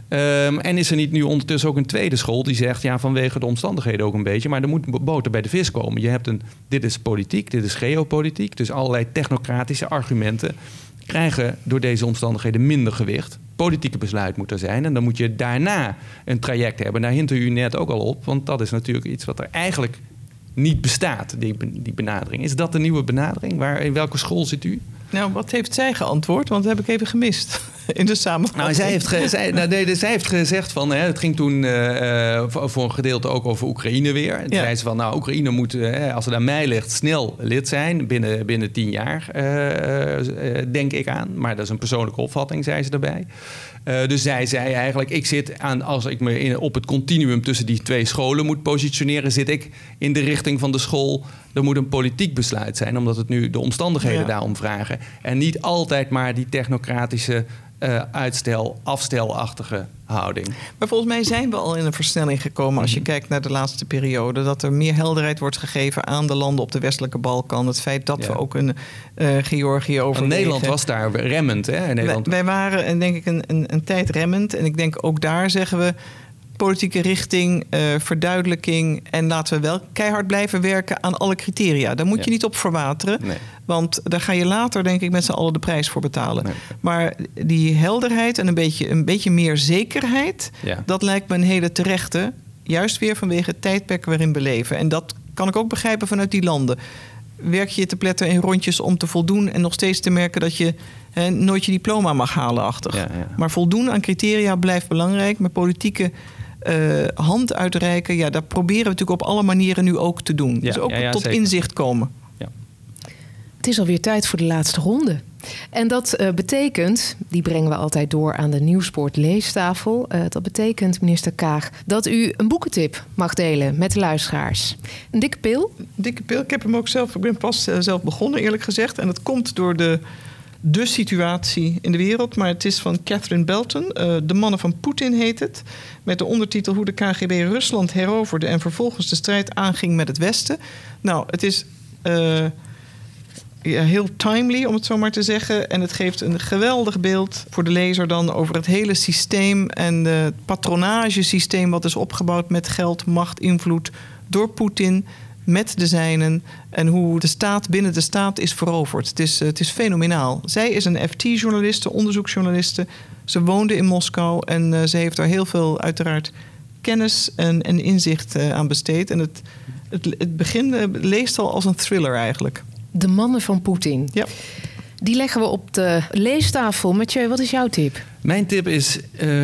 En is er niet nu ondertussen ook een tweede school die zegt, ja, vanwege de omstandigheden ook een beetje, maar er moet boter bij de vis komen. Je hebt dit is politiek, dit is geopolitiek. Dus allerlei technocratische argumenten krijgen door deze omstandigheden minder gewicht. Politieke besluit moet er zijn. En dan moet je daarna een traject hebben. Daar hint u net ook al op. Want dat is natuurlijk iets wat er eigenlijk niet bestaat, die benadering. Is dat de nieuwe benadering? In welke school zit u? Nou, wat heeft zij geantwoord? Want dat heb ik even gemist. in de samenvatting. Nou, zij heeft gezegd van, het ging toen voor een gedeelte ook over Oekraïne weer. En toen zei ze van, Oekraïne moet, als het aan mij ligt, snel lid zijn. Binnen 10 jaar, denk ik aan. Maar dat is een persoonlijke opvatting, zei ze daarbij. Dus zij zei eigenlijk, ik zit aan, als ik me op het continuum tussen die 2 scholen moet positioneren, zit ik in de richting van de school. Er moet een politiek besluit zijn, omdat het nu de omstandigheden daarom vragen. En niet altijd maar die technocratische afstelachtige houding. Maar volgens mij zijn we al in een versnelling gekomen als je kijkt naar de laatste periode. Dat er meer helderheid wordt gegeven aan de landen op de westelijke Balkan. Het feit dat we ook een Georgië overwegen. Nederland was daar remmend. Hè? Nederland. Wij waren denk ik een tijd remmend. En ik denk ook daar zeggen we politieke richting, verduidelijking. En laten we wel keihard blijven werken aan alle criteria. Daar moet je niet op verwateren. Nee. Want daar ga je later, denk ik, met z'n allen de prijs voor betalen. Nee. Maar die helderheid en een beetje meer zekerheid, dat lijkt me een hele terechte. Juist weer vanwege het tijdperk waarin we leven. En dat kan ik ook begrijpen vanuit die landen. Werk je te pletten in rondjes om te voldoen en nog steeds te merken dat je nooit je diploma mag halen achtig. Ja. Maar voldoen aan criteria blijft belangrijk. Met politieke hand uitreiken, daar proberen we natuurlijk op alle manieren nu ook te doen. Dus ook tot zeker. Inzicht komen. Ja. Het is alweer tijd voor de laatste ronde. En dat betekent, die brengen we altijd door aan de Nieuwsport leestafel. Dat betekent, minister Kaag, dat u een boekentip mag delen met de luisteraars. Een dikke pil? Dikke pil. Ik heb hem ook zelf. Ik ben pas zelf begonnen, eerlijk gezegd. En dat komt door de situatie in de wereld. Maar het is van Catherine Belton. De mannen van Poetin heet het. Met de ondertitel hoe de KGB Rusland heroverde en vervolgens de strijd aanging met het Westen. Nou, het is heel timely, om het zo maar te zeggen. En het geeft een geweldig beeld voor de lezer dan over het hele systeem en het patronagesysteem wat is opgebouwd met geld, macht, invloed door Poetin met de zijnen en hoe de staat binnen de staat is veroverd. Het is fenomenaal. Zij is een FT-journaliste, onderzoeksjournaliste. Ze woonde in Moskou en ze heeft daar heel veel uiteraard kennis en inzicht aan besteed. En het begin leest al als een thriller eigenlijk. De mannen van Poetin. Ja. Die leggen we op de leestafel. Mathieu, wat is jouw tip? Mijn tip is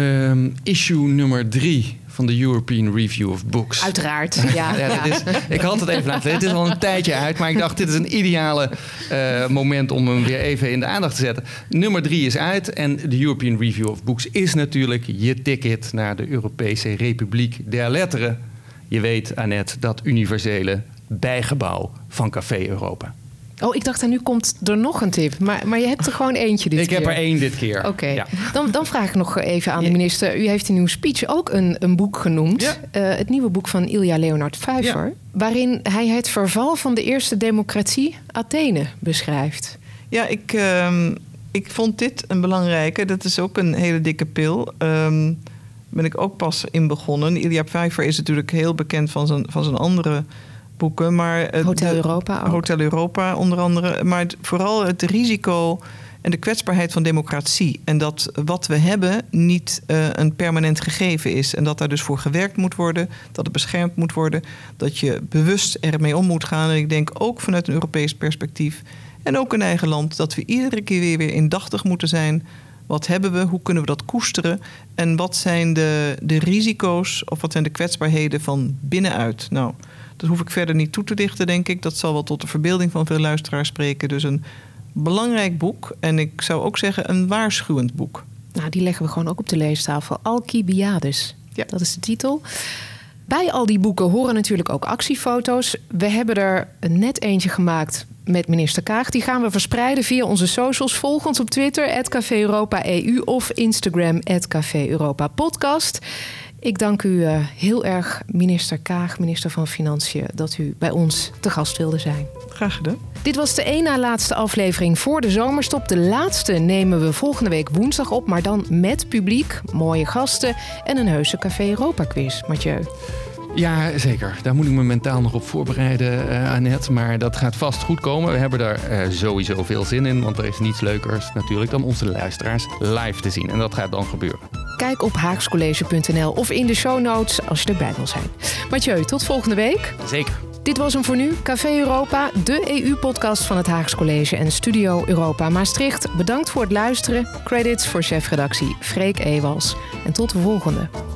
issue nummer 3 van de European Review of Books. Uiteraard, ja. Ik had het even laten lezen. Het is al een tijdje uit, maar ik dacht, dit is een ideale moment om hem weer even in de aandacht te zetten. Nummer 3 is uit en de European Review of Books is natuurlijk je ticket naar de Europese Republiek der Letteren. Je weet, Annette, dat universele bijgebouw van Café Europa. Oh, ik dacht, en nu komt er nog een tip. Maar je hebt er gewoon eentje dit keer. Ik heb er 1 dit keer. Oké. Ja. Dan vraag ik nog even aan de minister. U heeft in uw speech ook een boek genoemd. Ja. Het nieuwe boek van Ilja Leonard Pfeiffer. Ja. Waarin hij het verval van de eerste democratie, Athene, beschrijft. Ja, ik vond dit een belangrijke. Dat is ook een hele dikke pil. Ben ik ook pas in begonnen. Ilja Pfeiffer is natuurlijk heel bekend van zijn andere boeken, maar Hotel Europa ook. Hotel Europa onder andere. Maar vooral het risico en de kwetsbaarheid van democratie. En dat wat we hebben niet een permanent gegeven is. En dat daar dus voor gewerkt moet worden. Dat het beschermd moet worden. Dat je bewust ermee om moet gaan. En ik denk ook vanuit een Europees perspectief. En ook in eigen land. Dat we iedere keer weer indachtig moeten zijn. Wat hebben we? Hoe kunnen we dat koesteren? En wat zijn de risico's of wat zijn de kwetsbaarheden van binnenuit? Nou, dat hoef ik verder niet toe te dichten, denk ik. Dat zal wel tot de verbeelding van veel luisteraars spreken. Dus een belangrijk boek. En ik zou ook zeggen een waarschuwend boek. Nou, die leggen we gewoon ook op de leestafel. Alcibiades, dat is de titel. Bij al die boeken horen natuurlijk ook actiefoto's. We hebben er net eentje gemaakt met minister Kaag. Die gaan we verspreiden via onze socials. Volg ons op Twitter, @CaféEuropa-EU of Instagram, @CaféEuropa-podcast. Ik dank u heel erg, minister Kaag, minister van Financiën, dat u bij ons te gast wilde zijn. Graag gedaan. Dit was de één na laatste aflevering voor de zomerstop. De laatste nemen we volgende week woensdag op, maar dan met publiek, mooie gasten en een heuse Café Europa quiz. Mathieu. Ja, zeker. Daar moet ik me mentaal nog op voorbereiden, Annette. Maar dat gaat vast goed komen. We hebben daar sowieso veel zin in. Want er is niets leukers natuurlijk dan onze luisteraars live te zien. En dat gaat dan gebeuren. Kijk op haakscollege.nl of in de show notes als je erbij wil zijn. Mathieu, tot volgende week. Zeker. Dit was hem voor nu. Café Europa, de EU-podcast van het Haags College en Studio Europa Maastricht. Bedankt voor het luisteren. Credits voor chefredactie Freek Ewals. En tot de volgende.